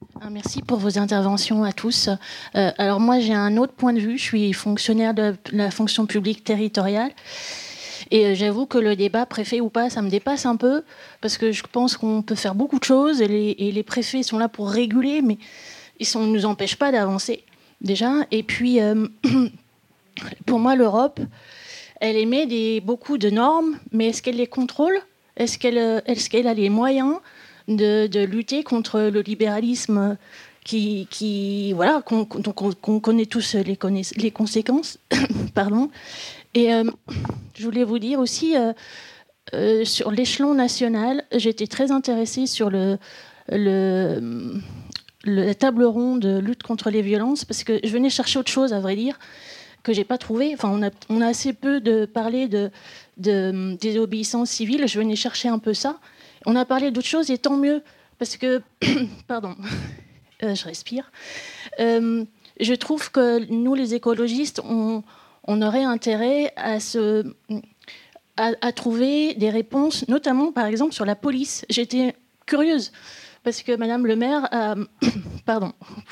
Merci pour vos interventions à tous. Euh, alors moi, j'ai un autre point de vue. Je suis fonctionnaire de la fonction publique territoriale. Et euh, j'avoue que le débat préfet ou pas, ça me dépasse un peu, parce que je pense qu'on peut faire beaucoup de choses, et les, et les préfets sont là pour réguler, mais ils ne nous empêchent pas d'avancer, déjà. Et puis, euh, pour moi, l'Europe, elle émet des, beaucoup de normes, mais est-ce qu'elle les contrôle ? Est-ce qu'elle, est-ce qu'elle a les moyens de, de lutter contre le libéralisme qui, qui, voilà, qu'on, qu'on, qu'on connaît tous les, connaiss- les conséquences pardon. Et euh, je voulais vous dire aussi, euh, euh, sur l'échelon national, j'étais très intéressée sur le, le, le, la table ronde de lutte contre les violences, parce que je venais chercher autre chose, à vrai dire, que j'ai pas trouvé. Enfin, on a, on a assez peu de parlé de, de désobéissance civile. Je venais chercher un peu ça. On a parlé d'autres choses, et tant mieux, parce que, pardon, euh, je respire. Euh, je trouve que nous, les écologistes, on, on aurait intérêt à, se, à, à trouver des réponses, notamment, par exemple, sur la police. J'étais curieuse, parce que Madame le maire a... pardon.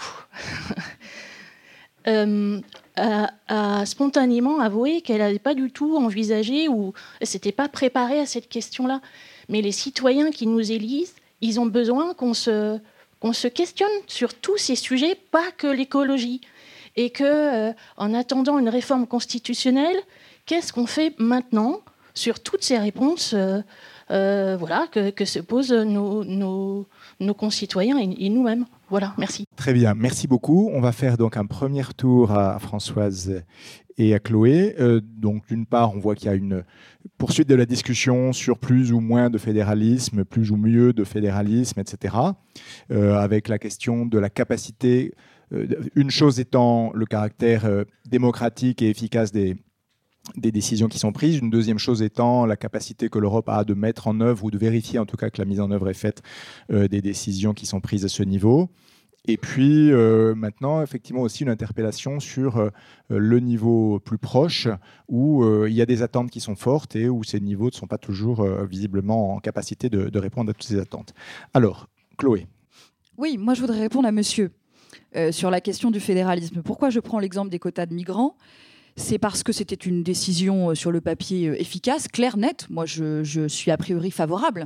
euh, a, a spontanément avoué qu'elle n'avait pas du tout envisagé ou elle ne s'était pas préparée à cette question-là. Mais les citoyens qui nous élisent, ils ont besoin qu'on se, qu'on se questionne sur tous ces sujets, pas que l'écologie. Et que, euh, en attendant une réforme constitutionnelle, qu'est-ce qu'on fait maintenant sur toutes ces réponses euh, euh, voilà, que, que se posent nos, nos, nos concitoyens et, et nous-mêmes. Voilà, merci. Très bien, merci beaucoup. On va faire donc un premier tour à Françoise et à Chloé. Euh, donc, d'une part, on voit qu'il y a une poursuite de la discussion sur plus ou moins de fédéralisme, plus ou mieux de fédéralisme, et cetera. Euh, avec la question de la capacité, euh, une chose étant le caractère euh, démocratique et efficace des, des décisions qui sont prises, une deuxième chose étant la capacité que l'Europe a de mettre en œuvre ou de vérifier en tout cas que la mise en œuvre est faite euh, des décisions qui sont prises à ce niveau. Et puis euh, maintenant, effectivement, aussi une interpellation sur euh, le niveau plus proche, où euh, il y a des attentes qui sont fortes et où ces niveaux ne sont pas toujours euh, visiblement en capacité de, de répondre à toutes ces attentes. Alors, Chloé. Oui, moi je voudrais répondre à monsieur euh, sur la question du fédéralisme. Pourquoi je prends l'exemple des quotas de migrants ? C'est parce que c'était une décision sur le papier efficace, claire, nette. Moi, je, je suis a priori favorable.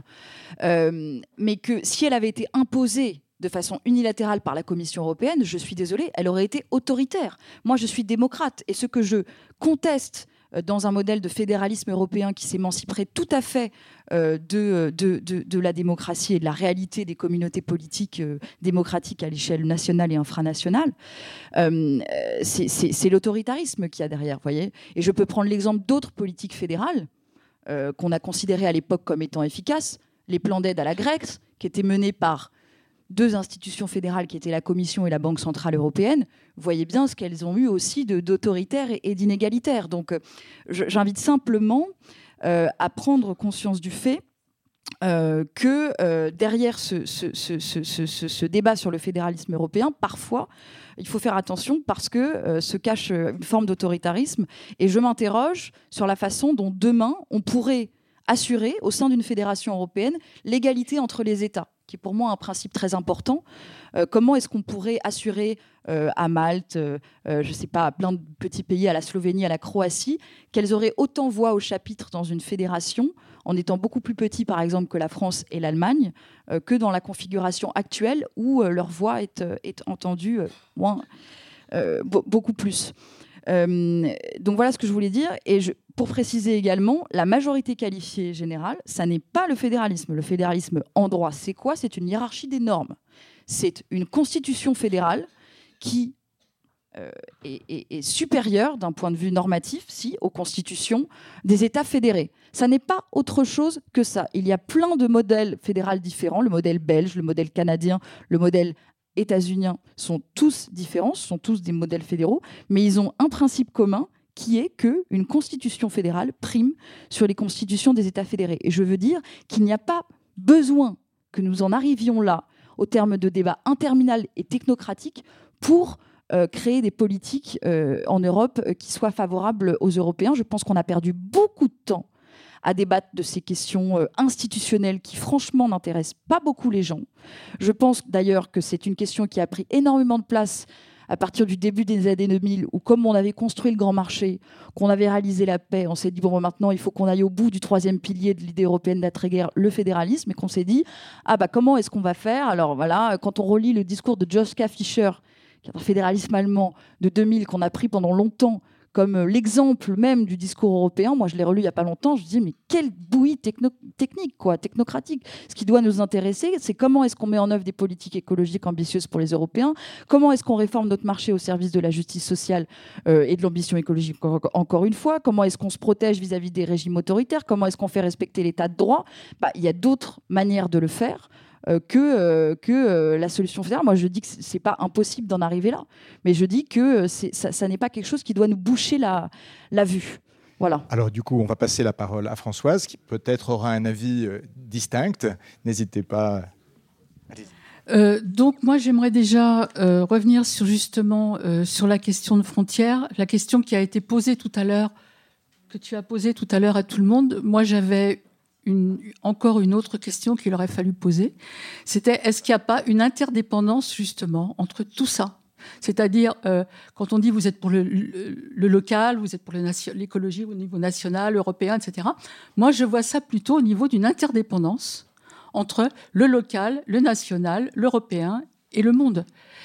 Euh, mais que si elle avait été imposée de façon unilatérale par la Commission européenne, je suis désolée, elle aurait été autoritaire. Moi, je suis démocrate. Et ce que je conteste dans un modèle de fédéralisme européen qui s'émanciperait tout à fait euh, de, de, de, de la démocratie et de la réalité des communautés politiques euh, démocratiques à l'échelle nationale et infranationale, euh, c'est, c'est, c'est l'autoritarisme qu'il y a derrière, voyez. Et je peux prendre l'exemple d'autres politiques fédérales euh, qu'on a considérées à l'époque comme étant efficaces, les plans d'aide à la Grèce, qui étaient menés par deux institutions fédérales qui étaient la Commission et la Banque centrale européenne. Vous voyez bien ce qu'elles ont eu aussi de, d'autoritaire et, et d'inégalitaire. Donc, euh, je, j'invite simplement euh, à prendre conscience du fait euh, que euh, derrière ce, ce, ce, ce, ce, ce débat sur le fédéralisme européen, parfois, il faut faire attention parce que euh, se cache une forme d'autoritarisme. Et je m'interroge sur la façon dont demain, on pourrait assurer, au sein d'une fédération européenne, l'égalité entre les États, qui est pour moi un principe très important. Euh, comment est-ce qu'on pourrait assurer euh, à Malte, euh, je ne sais pas, à plein de petits pays, à la Slovénie, à la Croatie, qu'elles auraient autant voix au chapitre dans une fédération, en étant beaucoup plus petits, par exemple, que la France et l'Allemagne, euh, que dans la configuration actuelle, où euh, leur voix est, est entendue euh, moins, euh, b- beaucoup plus. Euh, donc voilà ce que je voulais dire. Et je, pour préciser également, la majorité qualifiée générale, ça n'est pas le fédéralisme. Le fédéralisme en droit, c'est quoi ? C'est une hiérarchie des normes. C'est une constitution fédérale qui euh, est, est, est supérieure d'un point de vue normatif, si, aux constitutions des États fédérés. Ça n'est pas autre chose que ça. Il y a plein de modèles fédéraux différents, le modèle belge, le modèle canadien, le modèle états-uniens sont tous différents, ce sont tous des modèles fédéraux, mais ils ont un principe commun qui est qu'une constitution fédérale prime sur les constitutions des États fédérés. Et je veux dire qu'il n'y a pas besoin que nous en arrivions là, au terme de débats interminables et technocratiques, pour euh, créer des politiques euh, en Europe euh, qui soient favorables aux Européens. Je pense qu'on a perdu beaucoup de temps à débattre de ces questions euh, institutionnelles qui, franchement, n'intéressent pas beaucoup les gens. Je pense d'ailleurs que c'est une question qui a pris énormément de place à partir du début des années deux mille, où comme on avait construit le grand marché, qu'on avait réalisé la paix, on s'est dit, bon, maintenant, il faut qu'on aille au bout du troisième pilier de l'idée européenne d'après-guerre, le fédéralisme, et qu'on s'est dit, ah bah comment est-ce qu'on va faire ? Alors voilà, quand on relit le discours de Joschka Fischer, qui est un fédéralisme allemand de deux mille, qu'on a pris pendant longtemps comme l'exemple même du discours européen. Moi, je l'ai relu il n'y a pas longtemps. Je me dis, mais quelle bouillie techno- technique, quoi, technocratique. Ce qui doit nous intéresser, c'est comment est-ce qu'on met en œuvre des politiques écologiques ambitieuses pour les Européens, comment est-ce qu'on réforme notre marché au service de la justice sociale euh, et de l'ambition écologique, encore une fois, comment est-ce qu'on se protège vis-à-vis des régimes autoritaires, comment est-ce qu'on fait respecter l'état de droit. Bah, il y a d'autres manières de le faire. Euh, que, euh, que euh, la solution fédérale. Moi, je dis que c'est pas impossible d'en arriver là, mais je dis que c'est, ça, ça n'est pas quelque chose qui doit nous boucher la, la vue. Voilà. Alors du coup, on va passer la parole à Françoise, qui peut-être aura un avis euh, distinct. N'hésitez pas. Allez-y. Euh, donc moi, j'aimerais déjà euh, revenir sur justement euh, sur la question de frontières, la question qui a été posée tout à l'heure, que tu as posée tout à l'heure à tout le monde. Moi, j'avais Une, encore une autre question qu'il aurait fallu poser, c'était est-ce qu'il n'y a pas une interdépendance justement entre tout ça ? C'est-à-dire, euh, quand on dit vous êtes pour le, le, le local, vous êtes pour le nation, l'écologie au niveau national, européen, et cetera. Moi, je vois ça plutôt au niveau d'une interdépendance entre le local, le national, l'européen et le monde.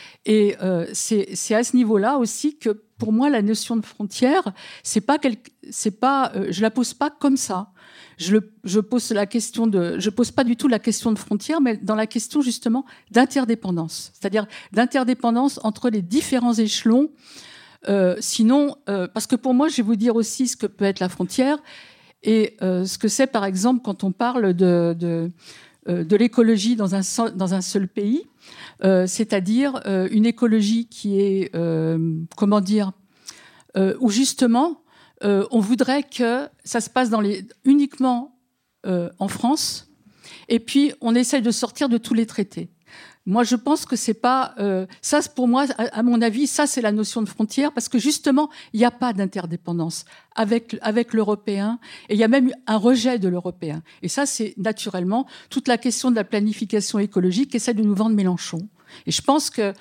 Et euh, c'est, c'est à ce niveau-là aussi que, pour moi, la notion de frontière, c'est pas quelque, c'est pas, euh, je la pose pas comme ça. Je, le, je pose la question de, je pose pas du tout la question de frontière, mais dans la question justement d'interdépendance, c'est-à-dire d'interdépendance entre les différents échelons. Euh, sinon, euh, parce que pour moi, je vais vous dire aussi ce que peut être la frontière et euh, ce que c'est, par exemple, quand on parle de, de, euh, de l'écologie dans un, dans un seul pays, euh, c'est-à-dire euh, une écologie qui est, euh, comment dire, euh, où justement, Euh, on voudrait que ça se passe dans les, uniquement euh, en France, et puis on essaye de sortir de tous les traités. Moi, je pense que c'est pas euh, ça. Pour moi, à, à mon avis, ça c'est la notion de frontière, parce que justement, il n'y a pas d'interdépendance avec avec l'européen, et il y a même un rejet de l'européen. Et ça, c'est naturellement toute la question de la planification écologique qu'essaie de nous vendre Mélenchon. Et je pense que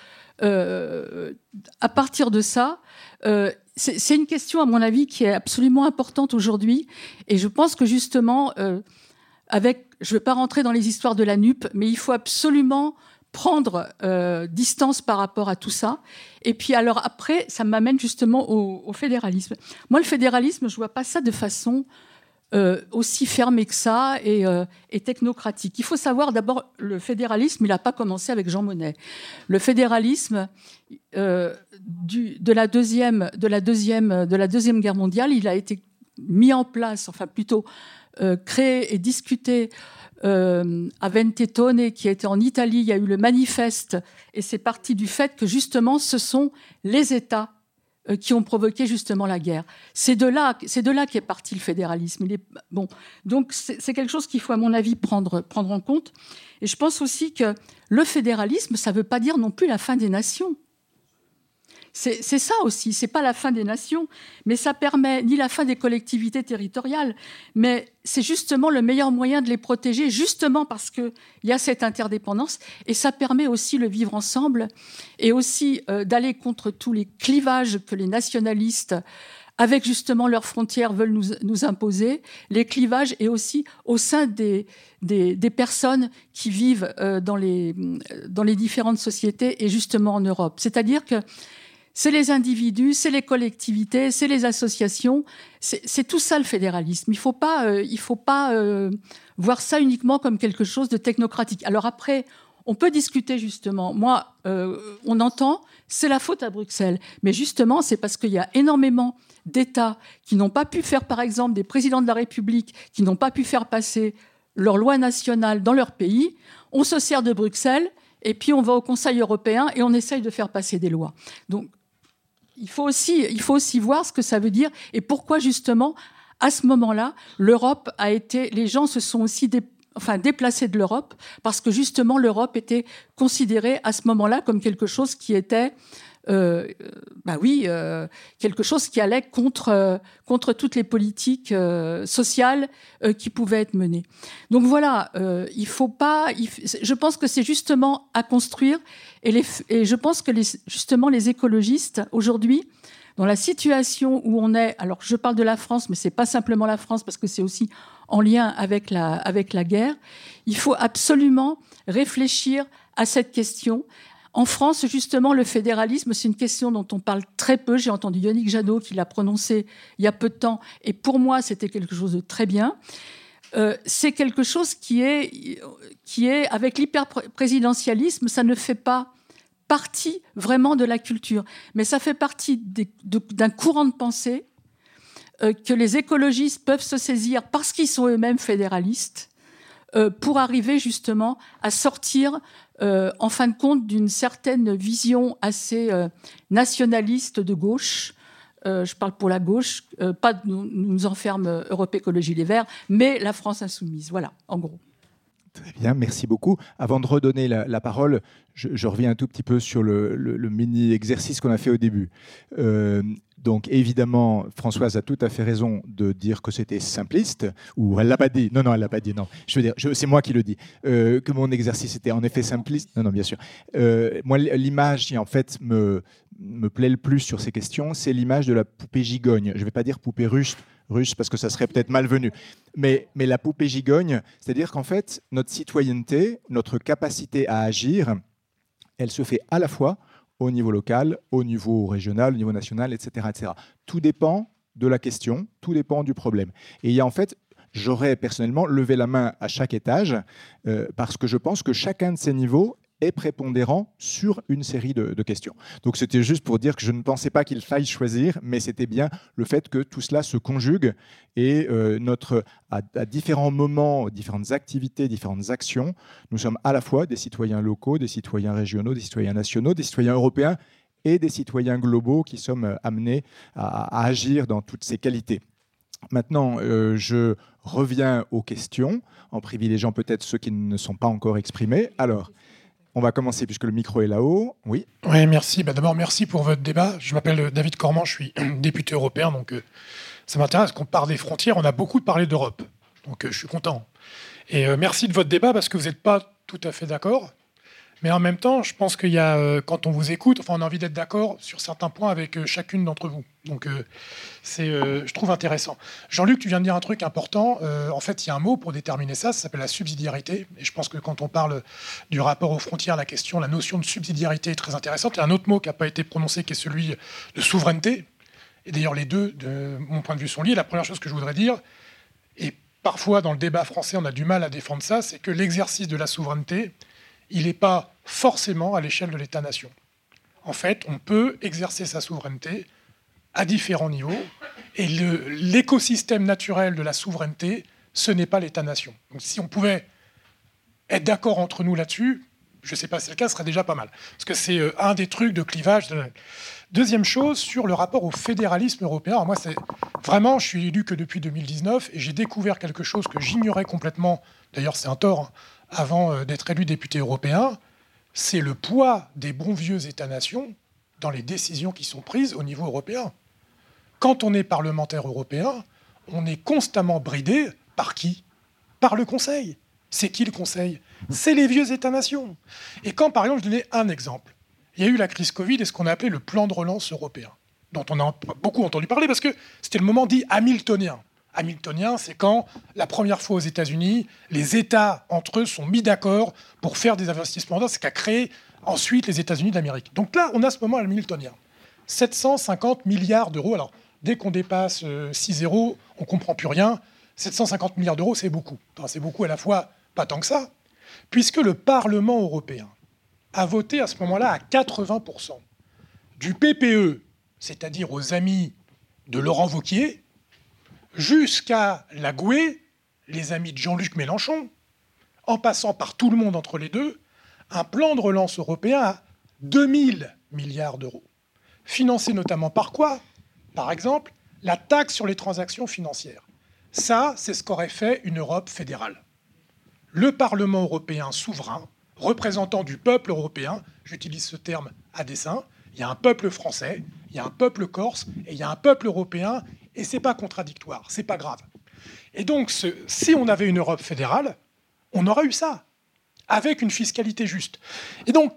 euh, à partir de ça. Euh, c'est, c'est une question, à mon avis, qui est absolument importante aujourd'hui. Et je pense que, justement, euh, avec, je ne vais pas rentrer dans les histoires de la N U P, mais il faut absolument prendre euh, distance par rapport à tout ça. Et puis, alors, après, ça m'amène justement au, au fédéralisme. Moi, le fédéralisme, je ne vois pas ça de façon euh, aussi fermée que ça et, euh, et technocratique. Il faut savoir, d'abord, le fédéralisme, il n'a pas commencé avec Jean Monnet. Le fédéralisme... Euh, du, de, la deuxième, de, la deuxième, de la Deuxième Guerre mondiale, il a été mis en place, enfin plutôt euh, créé et discuté euh, à Ventotene, qui était en Italie. Il y a eu le manifeste, et c'est parti du fait que justement ce sont les États euh, qui ont provoqué justement la guerre. C'est de là, c'est de là qu'est parti le fédéralisme. Il est, bon, donc c'est, c'est quelque chose qu'il faut, à mon avis, prendre, prendre en compte. Et je pense aussi que le fédéralisme, ça ne veut pas dire non plus la fin des nations. C'est, c'est ça aussi, c'est pas la fin des nations, mais ça permet ni la fin des collectivités territoriales, mais c'est justement le meilleur moyen de les protéger, justement parce qu'il y a cette interdépendance, et ça permet aussi le vivre ensemble, et aussi euh, d'aller contre tous les clivages que les nationalistes, avec justement leurs frontières, veulent nous, nous imposer, les clivages, et aussi au sein des, des, des personnes qui vivent euh, dans, les, dans les différentes sociétés, et justement en Europe. C'est-à-dire que c'est les individus, c'est les collectivités, c'est les associations. C'est, c'est tout ça le fédéralisme. Il ne faut pas, euh, il faut pas euh, voir ça uniquement comme quelque chose de technocratique. Alors après, on peut discuter justement. Moi, euh, on entend, c'est la faute à Bruxelles. Mais justement, c'est parce qu'il y a énormément d'États qui n'ont pas pu faire, par exemple, des présidents de la République, qui n'ont pas pu faire passer leurs lois nationales dans leur pays. On se sert de Bruxelles, et puis on va au Conseil européen et on essaye de faire passer des lois. Donc, Il faut, aussi, il faut aussi voir ce que ça veut dire et pourquoi, justement, à ce moment-là, l'Europe a été... Les gens se sont aussi dé, enfin, déplacés de l'Europe parce que, justement, l'Europe était considérée à ce moment-là comme quelque chose qui était euh, bah oui, euh, quelque chose qui allait contre, euh, contre toutes les politiques euh, sociales euh, qui pouvaient être menées. Donc voilà, euh, il faut pas. Il, je pense que c'est justement à construire, et, les, et je pense que les, justement les écologistes aujourd'hui, dans la situation où on est, alors je parle de la France, mais c'est pas simplement la France parce que c'est aussi en lien avec la, avec la guerre. Il faut absolument réfléchir à cette question. En France, justement, le fédéralisme, c'est une question dont on parle très peu. J'ai entendu Yannick Jadot qui l'a prononcé il y a peu de temps, et pour moi, c'était quelque chose de très bien. Euh, c'est quelque chose qui est, qui est, avec l'hyperprésidentialisme, ça ne fait pas partie vraiment de la culture, mais ça fait partie des, de, d'un courant de pensée euh, que les écologistes peuvent se saisir parce qu'ils sont eux-mêmes fédéralistes, euh, pour arriver justement à sortir Euh, en fin de compte, d'une certaine vision assez euh, nationaliste de gauche. Euh, je parle pour la gauche, euh, pas de nous, nous enferme Europe Écologie Les Verts, mais la France insoumise. Voilà, en gros. Très bien, merci beaucoup. Avant de redonner la, la parole, je, je reviens un tout petit peu sur le, le, le mini-exercice qu'on a fait au début. Euh, donc évidemment, Françoise a tout à fait raison de dire que c'était simpliste, ou elle l'a pas dit. Non, non, elle l'a pas dit. Non, je veux dire, je, c'est moi qui le dis. Euh, que mon exercice était en effet simpliste. Non, non, bien sûr. Euh, moi, l'image qui en fait me me plaît le plus sur ces questions, c'est l'image de la poupée gigogne. Je ne vais pas dire poupée russe. russe parce que ça serait peut-être malvenu. Mais, mais la poupée gigogne, c'est-à-dire qu'en fait, notre citoyenneté, notre capacité à agir, elle se fait à la fois au niveau local, au niveau régional, au niveau national, et cetera, et cetera. Tout dépend de la question, tout dépend du problème. Et il y a en fait, j'aurais personnellement levé la main à chaque étage euh, parce que je pense que chacun de ces niveaux est prépondérant sur une série de, de questions. Donc c'était juste pour dire que je ne pensais pas qu'il faille choisir, mais c'était bien le fait que tout cela se conjugue et euh, notre, à, à différents moments, différentes activités, différentes actions, nous sommes à la fois des citoyens locaux, des citoyens régionaux, des citoyens nationaux, des citoyens européens et des citoyens globaux qui sommes amenés à, à agir dans toutes ces qualités. Maintenant, euh, je reviens aux questions, en privilégiant peut-être ceux qui ne sont pas encore exprimés. Alors, on va commencer puisque le micro est là-haut. Oui. Oui, merci. Bah, d'abord, merci pour votre débat. Je m'appelle David Cormand, je suis député européen, donc euh, ça m'intéresse qu'on parle des frontières. On a beaucoup parlé d'Europe, donc euh, je suis content. Et euh, merci de votre débat parce que vous n'êtes pas tout à fait d'accord. Mais en même temps, je pense qu'il y a, euh, quand on vous écoute, enfin, on a envie d'être d'accord sur certains points avec euh, chacune d'entre vous. Donc, euh, c'est, euh, je trouve intéressant. Jean-Luc, tu viens de dire un truc important. Euh, en fait, il y a un mot pour déterminer ça, ça s'appelle la subsidiarité. Et je pense que quand on parle du rapport aux frontières, la question, la notion de subsidiarité est très intéressante. Il y a un autre mot qui n'a pas été prononcé, qui est celui de souveraineté. Et d'ailleurs, les deux, de mon point de vue, sont liés. La première chose que je voudrais dire, et parfois dans le débat français, on a du mal à défendre ça, c'est que l'exercice de la souveraineté, il n'est pas forcément à l'échelle de l'État-nation. En fait, on peut exercer sa souveraineté à différents niveaux, et le, l'écosystème naturel de la souveraineté, ce n'est pas l'État-nation. Donc si on pouvait être d'accord entre nous là-dessus, je ne sais pas si c'est le cas, ce serait déjà pas mal. Parce que c'est euh, un des trucs de clivage. De... Deuxième chose, sur le rapport au fédéralisme européen. Alors moi, c'est vraiment, je suis élu que depuis deux mille dix-neuf, et j'ai découvert quelque chose que j'ignorais complètement, d'ailleurs c'est un tort, hein, avant d'être élu député européen, c'est le poids des bons vieux États-nations dans les décisions qui sont prises au niveau européen. Quand on est parlementaire européen, on est constamment bridé par qui ? Par le Conseil. C'est qui le Conseil ? C'est les vieux États-nations. Et quand, par exemple, je donnais un exemple, il y a eu la crise Covid et ce qu'on a appelé le plan de relance européen, dont on a beaucoup entendu parler parce que c'était le moment dit hamiltonien. Hamiltonien, c'est quand, la première fois aux États-Unis, les États, entre eux, sont mis d'accord pour faire des investissements. C'est qu'a créé ensuite les États-Unis d'Amérique. Donc là, on a ce moment hamiltonien. sept cent cinquante milliards d'euros. Alors, dès qu'on dépasse euh, six zéros, on ne comprend plus rien. sept cent cinquante milliards d'euros, c'est beaucoup. Enfin, c'est beaucoup à la fois, pas tant que ça, puisque le Parlement européen a voté à ce moment-là à quatre-vingts pour cent du P P E, c'est-à-dire aux amis de Laurent Wauquiez, jusqu'à la G U E, les amis de Jean-Luc Mélenchon, en passant par tout le monde entre les deux, un plan de relance européen à deux mille milliards d'euros. Financé notamment par quoi ? Par exemple, la taxe sur les transactions financières. Ça, c'est ce qu'aurait fait une Europe fédérale. Le Parlement européen souverain, représentant du peuple européen, j'utilise ce terme à dessein, Il y a un peuple français, il y a un peuple corse, et il y a un peuple européen, et c'est pas contradictoire, c'est pas grave. Et donc, ce, si on avait une Europe fédérale, on aurait eu ça, avec une fiscalité juste. Et donc,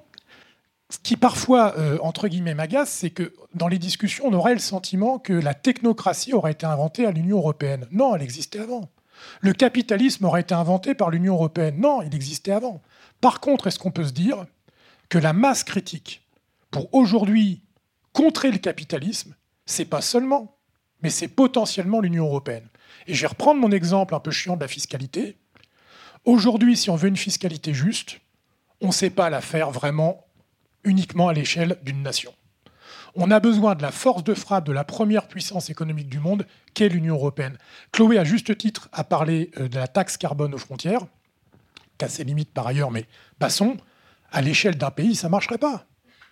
ce qui parfois, euh, entre guillemets, m'agace, c'est que dans les discussions, on aurait le sentiment que la technocratie aurait été inventée à l'Union européenne. Non, elle existait avant. Le capitalisme aurait été inventé par l'Union européenne. Non, il existait avant. Par contre, est-ce qu'on peut se dire que la masse critique pour aujourd'hui contrer le capitalisme, c'est pas seulement, mais c'est potentiellement l'Union européenne. Et je vais reprendre mon exemple un peu chiant de la fiscalité. Aujourd'hui, si on veut une fiscalité juste, on ne sait pas la faire vraiment uniquement à l'échelle d'une nation. On a besoin de la force de frappe de la première puissance économique du monde, qu'est l'Union européenne. Chloé, à juste titre, a parlé de la taxe carbone aux frontières, qui a ses limites par ailleurs, mais passons. À l'échelle d'un pays, ça ne marcherait pas.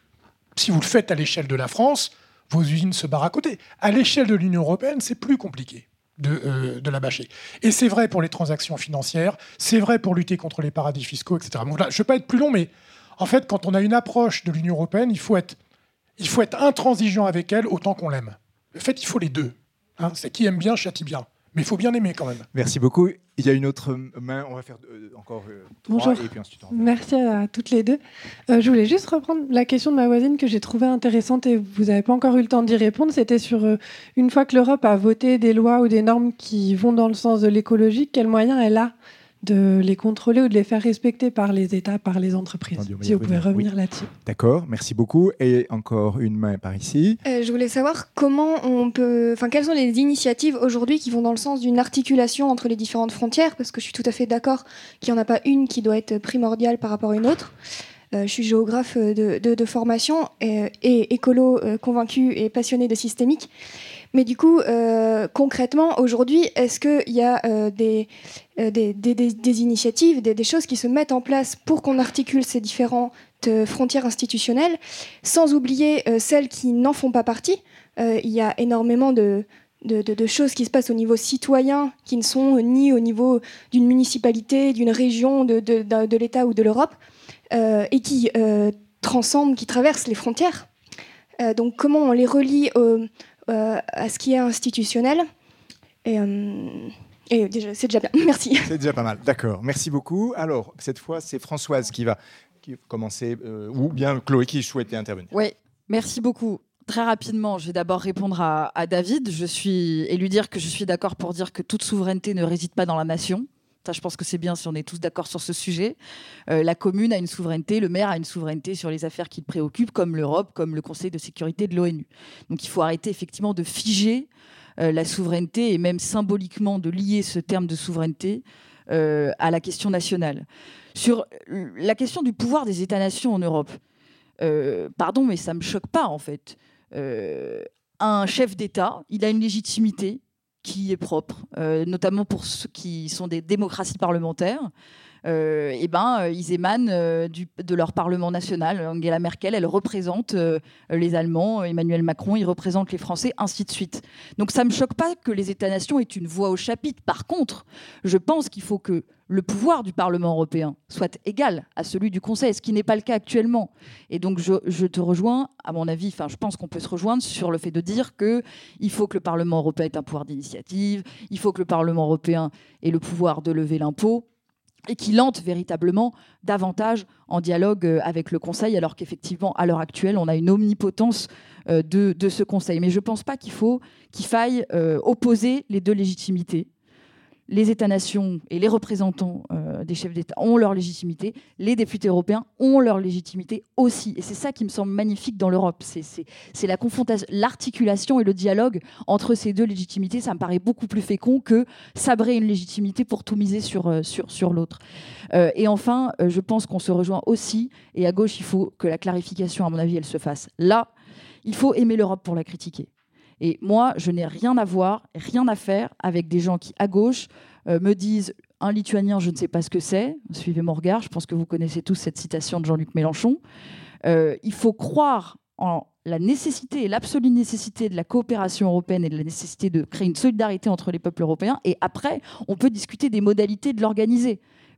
Si vous le faites à l'échelle de la France, vos usines se barrent à côté. À l'échelle de l'Union européenne, c'est plus compliqué de, euh, de la bâcher. Et c'est vrai pour les transactions financières, c'est vrai pour lutter contre les paradis fiscaux, et cetera. Bon, là, je ne vais pas être plus long, mais en fait, quand on a une approche de l'Union européenne, il faut être, il faut être intransigeant avec elle autant qu'on l'aime. En fait, il faut les deux. Hein, c'est qui aime bien, châtie bien. Mais il faut bien aimer quand même. Merci beaucoup. Il y a une autre main. On va faire euh, encore euh, trois. Bonjour. Et puis ensuite on... Merci à toutes les deux. Euh, je voulais juste reprendre la question de ma voisine que j'ai trouvée intéressante et vous n'avez pas encore eu le temps d'y répondre. C'était sur euh, une fois que l'Europe a voté des lois ou des normes qui vont dans le sens de l'écologie, quels moyens elle a de les contrôler ou de les faire respecter par les États, par les entreprises. Entendu, si vous pouvez revenir oui. là-dessus. D'accord, merci beaucoup. Et encore une main par ici. Euh, je voulais savoir comment on peut... Enfin, quelles sont les initiatives aujourd'hui qui vont dans le sens d'une articulation entre les différentes frontières, parce que je suis tout à fait d'accord qu'il n'y en a pas une qui doit être primordiale par rapport à une autre. Euh, je suis géographe de, de, de formation et, et écolo euh, convaincu et passionné de systémique. Mais du coup, euh, concrètement, aujourd'hui, est-ce qu'il y a euh, des, euh, des, des, des, des initiatives, des, des choses qui se mettent en place pour qu'on articule ces différentes euh, frontières institutionnelles, sans oublier euh, celles qui n'en font pas partie? euh, Il y a énormément de, de, de, de choses qui se passent au niveau citoyen, qui ne sont ni au niveau d'une municipalité, d'une région, de, de, de, de l'État ou de l'Europe, euh, et qui euh, transcendent, qui traversent les frontières. Euh, donc comment on les relie au... Euh, à ce qui est institutionnel. Et, euh, et déjà, c'est déjà bien. Merci. C'est déjà pas mal. D'accord. Merci beaucoup. Alors, cette fois, c'est Françoise qui va, qui va commencer, euh, ou bien Chloé qui souhaitait intervenir. Oui, merci beaucoup. Très rapidement, je vais d'abord répondre à, à David. Je suis, et lui dire que je suis d'accord pour dire que toute souveraineté ne réside pas dans la nation. Ça, je pense que c'est bien si on est tous d'accord sur ce sujet. Euh, la commune a une souveraineté, le maire a une souveraineté sur les affaires qui le préoccupent, comme l'Europe, comme le Conseil de sécurité de l'ONU. Donc il faut arrêter effectivement de figer euh, la souveraineté et même symboliquement de lier ce terme de souveraineté euh, à la question nationale. Sur la question du pouvoir des États-nations en Europe, euh, pardon, mais ça ne me choque pas en fait. Euh, un chef d'État, il a une légitimité qui est propre, euh, notamment pour ceux qui sont des démocraties parlementaires. Euh, et ben, ils émanent euh, du, de leur Parlement national. Angela Merkel, elle représente euh, les Allemands. Emmanuel Macron, il représente les Français, ainsi de suite. Donc ça ne me choque pas que les États-nations aient une voix au chapitre. Par contre, je pense qu'il faut que le pouvoir du Parlement européen soit égal à celui du Conseil, ce qui n'est pas le cas actuellement. Et donc je, je te rejoins, à mon avis, enfin je pense qu'on peut se rejoindre sur le fait de dire qu'il faut que le Parlement européen ait un pouvoir d'initiative, il faut que le Parlement européen ait le pouvoir de lever l'impôt, et qu'il entre véritablement davantage en dialogue avec le Conseil, alors qu'effectivement, à l'heure actuelle, on a une omnipotence de, de ce Conseil. Mais je ne pense pas qu'il faut, qu'il faille euh, opposer les deux légitimités. Les États-nations et les représentants euh, des chefs d'État ont leur légitimité, les députés européens ont leur légitimité aussi. Et c'est ça qui me semble magnifique dans l'Europe. C'est, c'est, c'est la confrontation, l'articulation et le dialogue entre ces deux légitimités. Ça me paraît beaucoup plus fécond que sabrer une légitimité pour tout miser sur, euh, sur, sur l'autre. Euh, et enfin, euh, je pense qu'on se rejoint aussi, et à gauche, il faut que la clarification, à mon avis, elle se fasse là. Il faut aimer l'Europe pour la critiquer. Et moi, je n'ai rien à voir, rien à faire avec des gens qui, à gauche, euh, me disent « un Lituanien, je ne sais pas ce que c'est ». Suivez mon regard, je pense que vous connaissez tous cette citation de Jean-Luc Mélenchon. Euh, il faut croire en la nécessité et l'absolue nécessité de la coopération européenne et de la nécessité de créer une solidarité entre les peuples européens. Et après, on peut discuter des modalités de l'organiser.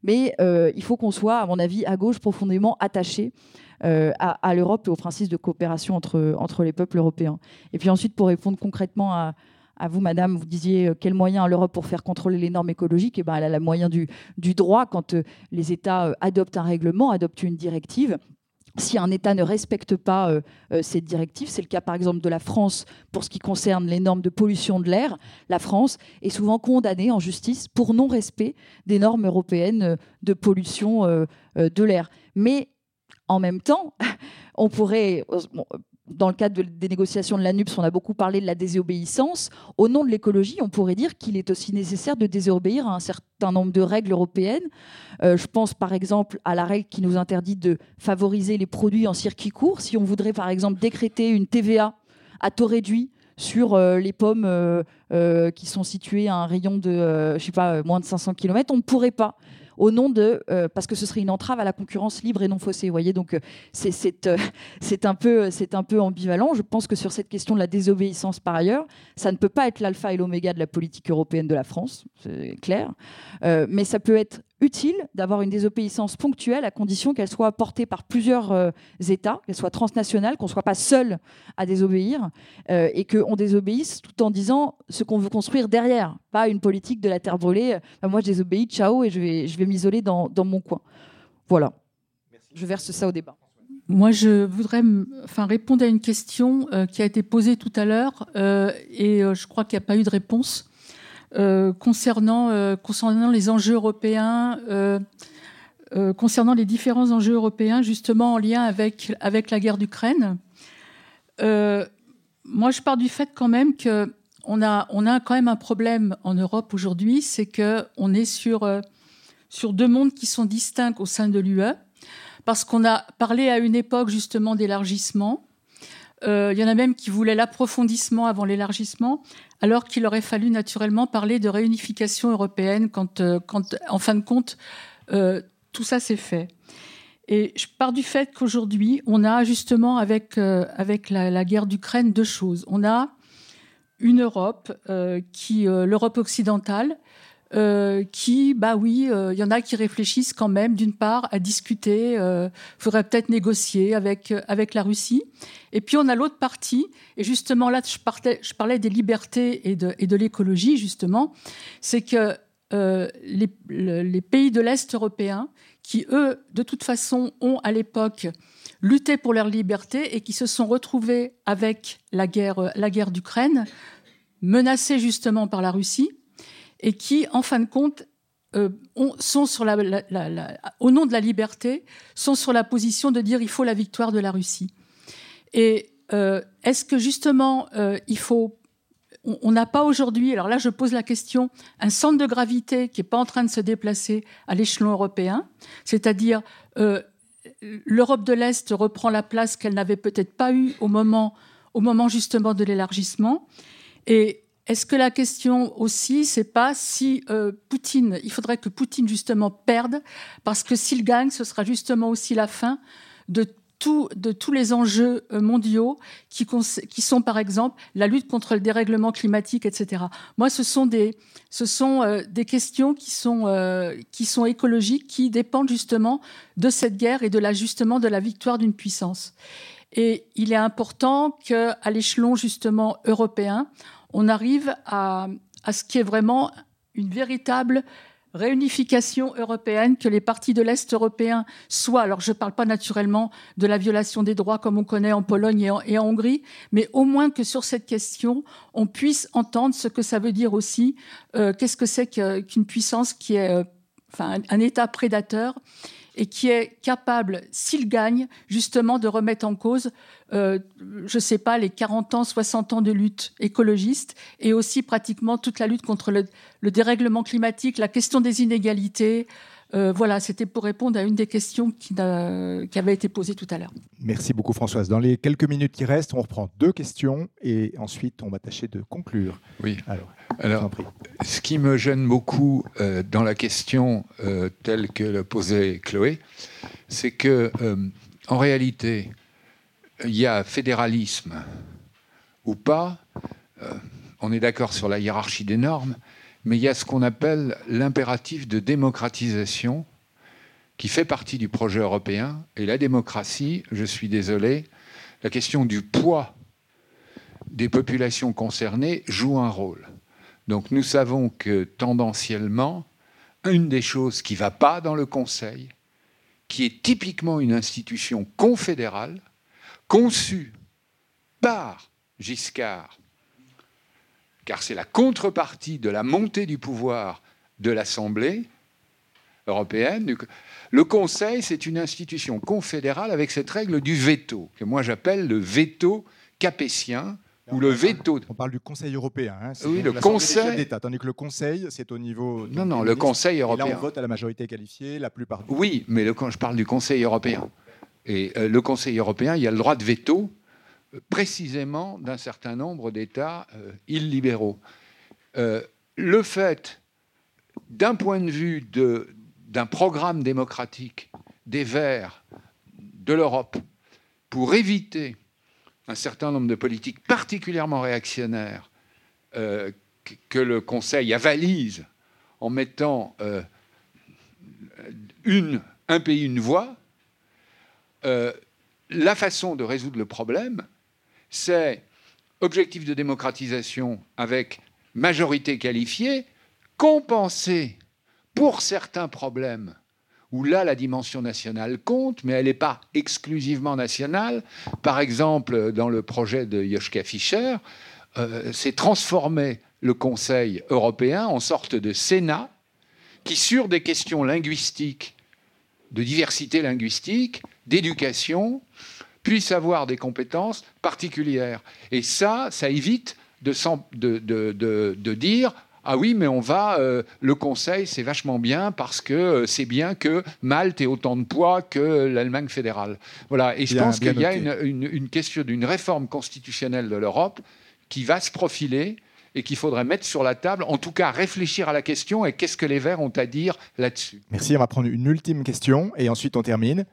Mais euh, il faut qu'on soit, à mon avis, à gauche, profondément attaché euh, à, à l'Europe et au principe de coopération entre, entre les peuples européens. Et puis ensuite, pour répondre concrètement à, à vous, madame, vous disiez euh, quel moyen a l'Europe pour faire contrôler les normes écologiques. Eh ben, elle a le moyen du, du droit. Quand euh, les États euh, adoptent un règlement, adoptent une directive, si un État ne respecte pas euh, euh, cette directive, c'est le cas par exemple de la France pour ce qui concerne les normes de pollution de l'air, la France est souvent condamnée en justice pour non-respect des normes européennes de pollution euh, euh, de l'air. Mais en même temps, on pourrait... Bon, dans le cadre de, des négociations de l'ANUPS, on a beaucoup parlé de la désobéissance. Au nom de l'écologie, on pourrait dire qu'il est aussi nécessaire de désobéir à un certain nombre de règles européennes. Euh, je pense par exemple à la règle qui nous interdit de favoriser les produits en circuit court. Si on voudrait par exemple décréter une T V A à taux réduit sur euh, les pommes euh, euh, qui sont situées à un rayon de euh, je sais pas, moins de cinq cents kilomètres, on ne pourrait pas. Au nom de, euh, parce que ce serait une entrave à la concurrence libre et non faussée. Vous voyez, donc c'est, c'est, euh, c'est, un peu, c'est un peu ambivalent. Je pense que sur cette question de la désobéissance, par ailleurs, ça ne peut pas être l'alpha et l'oméga de la politique européenne de la France, c'est clair. Euh, mais ça peut être utile d'avoir une désobéissance ponctuelle à condition qu'elle soit portée par plusieurs euh, États, qu'elle soit transnationale, qu'on ne soit pas seul à désobéir euh, et qu'on désobéisse tout en disant ce qu'on veut construire derrière, pas une politique de la terre brûlée. Ben moi, je désobéis, ciao, et je vais, je vais m'isoler dans, dans mon coin. Voilà. Merci. Je verse ça au débat. Moi, je voudrais enfin, répondre à une question euh, qui a été posée tout à l'heure euh, et euh, je crois qu'il n'y a pas eu de réponse. Euh, concernant, euh, concernant les enjeux européens, euh, euh, concernant les différents enjeux européens, justement en lien avec, avec la guerre d'Ukraine. Euh, moi, je pars du fait quand même qu'on a, on a quand même un problème en Europe aujourd'hui, c'est qu'on est sur, euh, sur deux mondes qui sont distincts au sein de l'U E, parce qu'on a parlé à une époque justement d'élargissement. Euh, il y en a même qui voulaient l'approfondissement avant l'élargissement, alors qu'il aurait fallu naturellement parler de réunification européenne quand, euh, quand en fin de compte, euh, tout ça s'est fait. Et je pars du fait qu'aujourd'hui, on a justement avec, euh, avec la, la guerre d'Ukraine deux choses. On a une Europe, euh, qui, euh, l'Europe occidentale, Euh, qui, bah oui, il euh, y en a qui réfléchissent quand même, d'une part, à discuter, il euh, faudrait peut-être négocier avec, euh, avec la Russie. Et puis on a l'autre partie, et justement là, je, partais, je parlais des libertés et de, et de l'écologie, justement, c'est que euh, les, le, les pays de l'Est européen, qui, eux, de toute façon, ont à l'époque lutté pour leur liberté et qui se sont retrouvés avec la guerre, la guerre d'Ukraine, menacés justement par la Russie, et qui, en fin de compte, euh, ont, sont sur la, la, la, la, au nom de la liberté, sont sur la position de dire il faut la victoire de la Russie. Et euh, est-ce que justement, euh, il faut... On n'a pas aujourd'hui, alors là je pose la question, un centre de gravité qui n'est pas en train de se déplacer à l'échelon européen, c'est-à-dire euh, l'Europe de l'Est reprend la place qu'elle n'avait peut-être pas eue au moment, au moment justement de l'élargissement. Et est-ce que la question aussi, c'est pas si euh, Poutine, il faudrait que Poutine justement perde, parce que s'il gagne, ce sera justement aussi la fin de, tout, de tous les enjeux mondiaux qui, qui sont par exemple la lutte contre le dérèglement climatique, et cetera. Moi, ce sont des, ce sont, euh, des questions qui sont, euh, qui sont écologiques, qui dépendent justement de cette guerre et de la, justement de la victoire d'une puissance. Et il est important qu'à l'échelon justement européen, on arrive à, à ce qui est vraiment une véritable réunification européenne, que les partis de l'Est européen soient, alors je ne parle pas naturellement de la violation des droits comme on connaît en Pologne et en, et en Hongrie, mais au moins que sur cette question, on puisse entendre ce que ça veut dire aussi, euh, qu'est-ce que c'est qu'une puissance qui est, euh, enfin, un, un État prédateur, et qui est capable, s'il gagne, justement de remettre en cause, euh, je ne sais pas, les quarante ans, soixante ans de lutte écologiste, et aussi pratiquement toute la lutte contre le, le dérèglement climatique, la question des inégalités. Euh, voilà, c'était pour répondre à une des questions qui, qui avait été posée tout à l'heure. Merci beaucoup Françoise. Dans les quelques minutes qui restent, on reprend deux questions et ensuite on va tâcher de conclure. Oui. Alors, Alors ce qui me gêne beaucoup euh, dans la question euh, telle que le posait Chloé, c'est que euh, en réalité, il y a fédéralisme ou pas. Euh, on est d'accord sur la hiérarchie des normes. Mais il y a ce qu'on appelle l'impératif de démocratisation qui fait partie du projet européen. Et la démocratie, je suis désolé, la question du poids des populations concernées joue un rôle. Donc nous savons que tendanciellement, une des choses qui ne va pas dans le Conseil, qui est typiquement une institution confédérale, conçue par Giscard, car c'est la contrepartie de la montée du pouvoir de l'Assemblée européenne. Le Conseil, c'est une institution confédérale avec cette règle du veto, que moi j'appelle le veto capétien, ou le veto. On parle du Conseil européen. Hein, oui, le Conseil d'État, tandis que le Conseil, c'est au niveau. Non, non, le Conseil européen. Et là, on vote à la majorité qualifiée, la plupart. Du oui, mais le, je parle du Conseil européen. Et euh, le Conseil européen, il y a le droit de veto, euh, précisément d'un certain nombre d'États euh, illibéraux. Euh, le fait, d'un point de vue de, d'un programme démocratique des Verts de l'Europe, pour éviter un certain nombre de politiques particulièrement réactionnaires euh, que le Conseil avalise en mettant euh, une, un pays, une voix, euh, la façon de résoudre le problème, c'est objectif de démocratisation avec majorité qualifiée, compenser pour certains problèmes où là, la dimension nationale compte, mais elle n'est pas exclusivement nationale. Par exemple, dans le projet de Joschka Fischer, euh, c'est transformer le Conseil européen en sorte de Sénat qui, sur des questions linguistiques, de diversité linguistique, d'éducation, puisse avoir des compétences particulières. Et ça, ça évite de, de, de, de, de dire... Ah oui, mais on va... Euh, le Conseil, c'est vachement bien parce que euh, c'est bien que Malte ait autant de poids que l'Allemagne fédérale. Voilà. Et je bien, pense qu'il y a une, une, une question d'une réforme constitutionnelle de l'Europe qui va se profiler et qu'il faudrait mettre sur la table, en tout cas réfléchir à la question et qu'est-ce que les Verts ont à dire là-dessus. Merci, on va prendre une ultime question et ensuite on termine.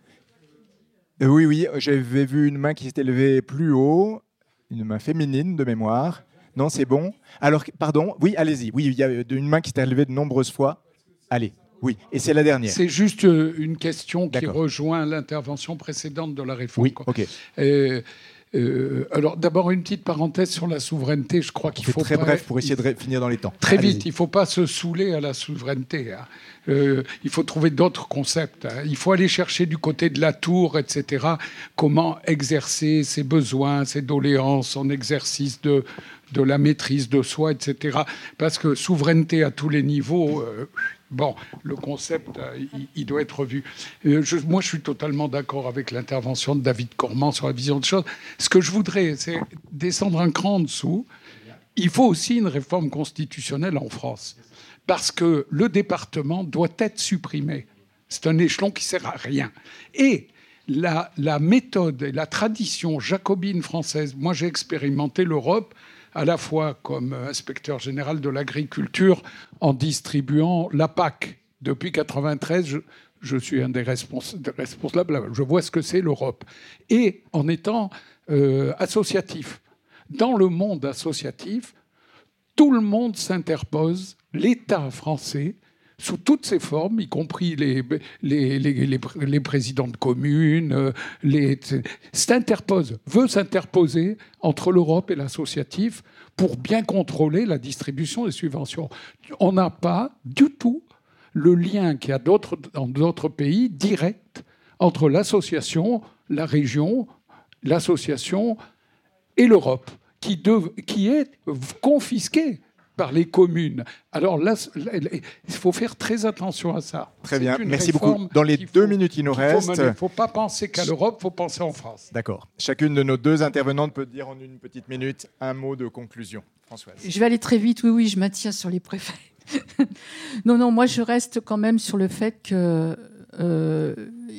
Euh, oui, oui, j'avais vu une main qui s'était levée plus haut, une main féminine de mémoire. Non, c'est bon. Alors, pardon, oui, allez-y. Oui, il y a une main qui s'est levée de nombreuses fois. Allez, oui, et c'est la dernière. C'est juste une question qui D'accord. rejoint l'intervention précédente de la réforme. Oui, ok. Euh, euh, alors, d'abord, une petite parenthèse sur la souveraineté. Je crois qu'il faut très pas... bref pour essayer de ré- finir dans les temps. Très allez-y. vite, il ne faut pas se saouler à la souveraineté. Hein. Euh, il faut trouver d'autres concepts. Hein. Il faut aller chercher du côté de la tour, et cetera, comment exercer ses besoins, ses doléances en exercice de... de la maîtrise de soi, et cetera. Parce que souveraineté à tous les niveaux, euh, bon, le concept, euh, il, il doit être revu. Euh, je, moi, je suis totalement d'accord avec l'intervention de David Cormand sur la vision de choses. Ce que je voudrais, c'est descendre un cran en dessous. Il faut aussi une réforme constitutionnelle en France. Parce que le département doit être supprimé. C'est un échelon qui ne sert à rien. Et... La, la méthode et la tradition jacobine française, moi j'ai expérimenté l'Europe à la fois comme inspecteur général de l'agriculture en distribuant la P A C. Depuis mille neuf cent quatre-vingt-treize, je, je suis un des respons- responsables, je vois ce que c'est l'Europe. Et en étant euh, associatif. Dans le monde associatif, tout le monde s'interpose, l'État français, sous toutes ses formes, y compris les, les, les, les, les présidents de communes, les, s'interpose, veut s'interposer entre l'Europe et l'associatif pour bien contrôler la distribution des subventions. On n'a pas du tout le lien qu'il y a d'autres, dans d'autres pays direct entre l'association, la région, l'association et l'Europe, qui, dev, qui est confisquée par les communes. Alors là, il faut faire très attention à ça. Très bien, merci beaucoup. Dans les deux faut, minutes qui nous restent... Il ne faut pas penser qu'à l'Europe, il faut penser en France. D'accord. Chacune de nos deux intervenantes peut dire en une petite minute un mot de conclusion. Françoise. Je vais aller très vite, oui, oui, je maintiens sur les préfets. non, non, moi je reste quand même sur le fait que euh,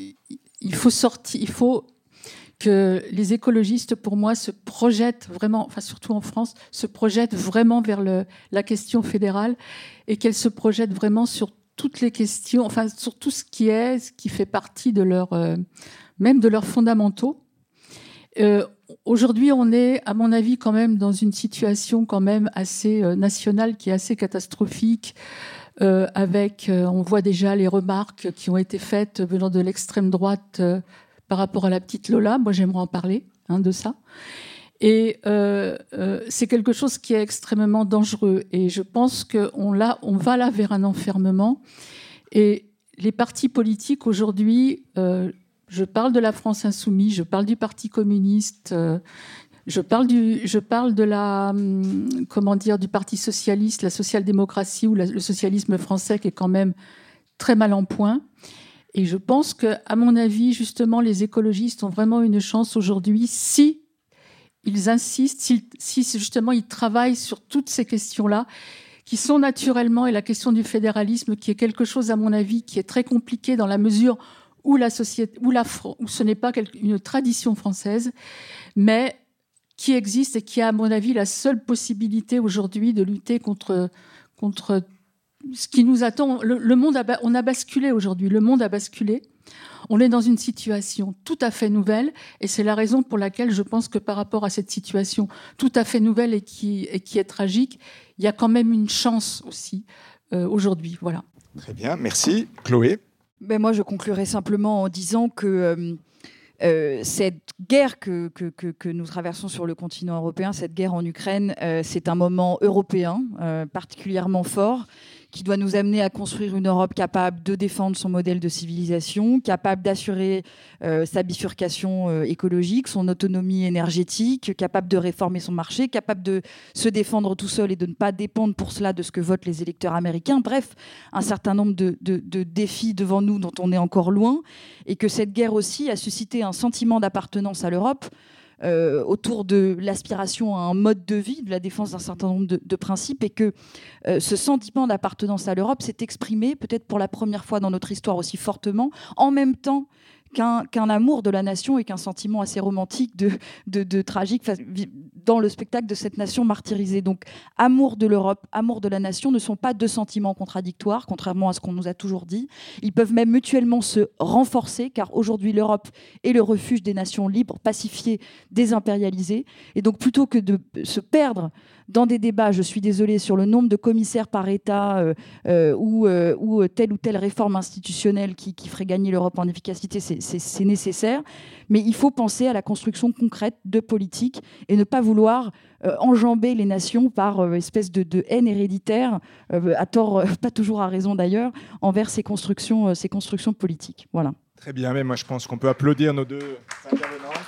il faut sortir, il faut... que les écologistes, pour moi, se projettent vraiment, enfin surtout en France, se projettent vraiment vers le, la question fédérale et qu'elles se projettent vraiment sur toutes les questions, enfin sur tout ce qui est, ce qui fait partie de leur, euh, même de leurs fondamentaux. Euh, aujourd'hui, on est, à mon avis, quand même dans une situation quand même assez euh, nationale qui est assez catastrophique. euh, avec, euh, on voit déjà les remarques qui ont été faites venant de l'extrême droite euh, par rapport à la petite Lola. Moi, j'aimerais en parler hein, de ça. Et euh, euh, c'est quelque chose qui est extrêmement dangereux. Et je pense qu'on là, on va là vers un enfermement. Et les partis politiques aujourd'hui, euh, je parle de la France insoumise, je parle du Parti communiste, euh, je parle du, je parle de la, hum, comment dire, du Parti socialiste, la social-démocratie ou la, le socialisme français qui est quand même très mal en point. Et je pense que, à mon avis, justement, les écologistes ont vraiment une chance aujourd'hui si ils insistent, si, si justement ils travaillent sur toutes ces questions-là, qui sont naturellement, et la question du fédéralisme, qui est quelque chose, à mon avis, qui est très compliqué dans la mesure où, la société, où, la, où ce n'est pas une tradition française, mais qui existe et qui a, à mon avis, la seule possibilité aujourd'hui de lutter contre, contre ce qui nous attend. Le, le monde a, on a basculé aujourd'hui, le monde a basculé. On est dans une situation tout à fait nouvelle et c'est la raison pour laquelle je pense que par rapport à cette situation tout à fait nouvelle et qui, et qui est tragique, il y a quand même une chance aussi euh, aujourd'hui. Voilà. Très bien, merci. Chloé? Ben moi, je conclurai simplement en disant que euh, euh, cette guerre que, que, que, que nous traversons sur le continent européen, cette guerre en Ukraine, euh, c'est un moment européen euh, particulièrement fort qui doit nous amener à construire une Europe capable de défendre son modèle de civilisation, capable d'assurer euh, sa bifurcation euh, écologique, son autonomie énergétique, capable de réformer son marché, capable de se défendre tout seul et de ne pas dépendre pour cela de ce que votent les électeurs américains. Bref, un certain nombre de, de, de défis devant nous dont on est encore loin, et que cette guerre aussi a suscité un sentiment d'appartenance à l'Europe, Euh, autour de l'aspiration à un mode de vie, de la défense d'un certain nombre de, de principes, et que euh, ce sentiment d'appartenance à l'Europe s'est exprimé peut-être pour la première fois dans notre histoire aussi fortement, en même temps qu'un, qu'un amour de la nation et qu'un sentiment assez romantique de, de, de tragique dans le spectacle de cette nation martyrisée. Donc amour de l'Europe, amour de la nation ne sont pas deux sentiments contradictoires, contrairement à ce qu'on nous a toujours dit. Ils peuvent même mutuellement se renforcer, car aujourd'hui l'Europe est le refuge des nations libres, pacifiées, désimpérialisées. Et donc plutôt que de se perdre dans des débats, je suis désolée, sur le nombre de commissaires par État euh, euh, ou, euh, ou telle ou telle réforme institutionnelle qui, qui ferait gagner l'Europe en efficacité, c'est, c'est, c'est nécessaire. Mais il faut penser à la construction concrète de politiques et ne pas vouloir euh, enjamber les nations par euh, espèce de, de haine héréditaire, euh, à tort, euh, pas toujours à raison d'ailleurs, envers ces constructions, euh, ces constructions politiques. Voilà. Très bien, mais moi je pense qu'on peut applaudir nos deux intervenantes.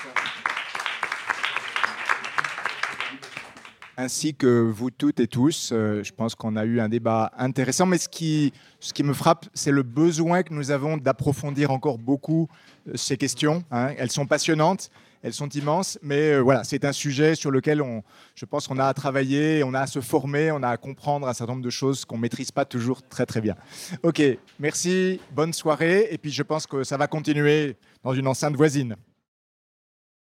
Ainsi que vous toutes et tous. Euh, je pense qu'on a eu un débat intéressant, mais ce qui, ce qui me frappe, c'est le besoin que nous avons d'approfondir encore beaucoup euh, ces questions. Hein. Elles sont passionnantes, elles sont immenses, mais euh, voilà, c'est un sujet sur lequel on, je pense qu'on a à travailler, on a à se former, on a à comprendre un certain nombre de choses qu'on ne maîtrise pas toujours très très bien. Ok, merci, bonne soirée, et puis je pense que ça va continuer dans une enceinte voisine.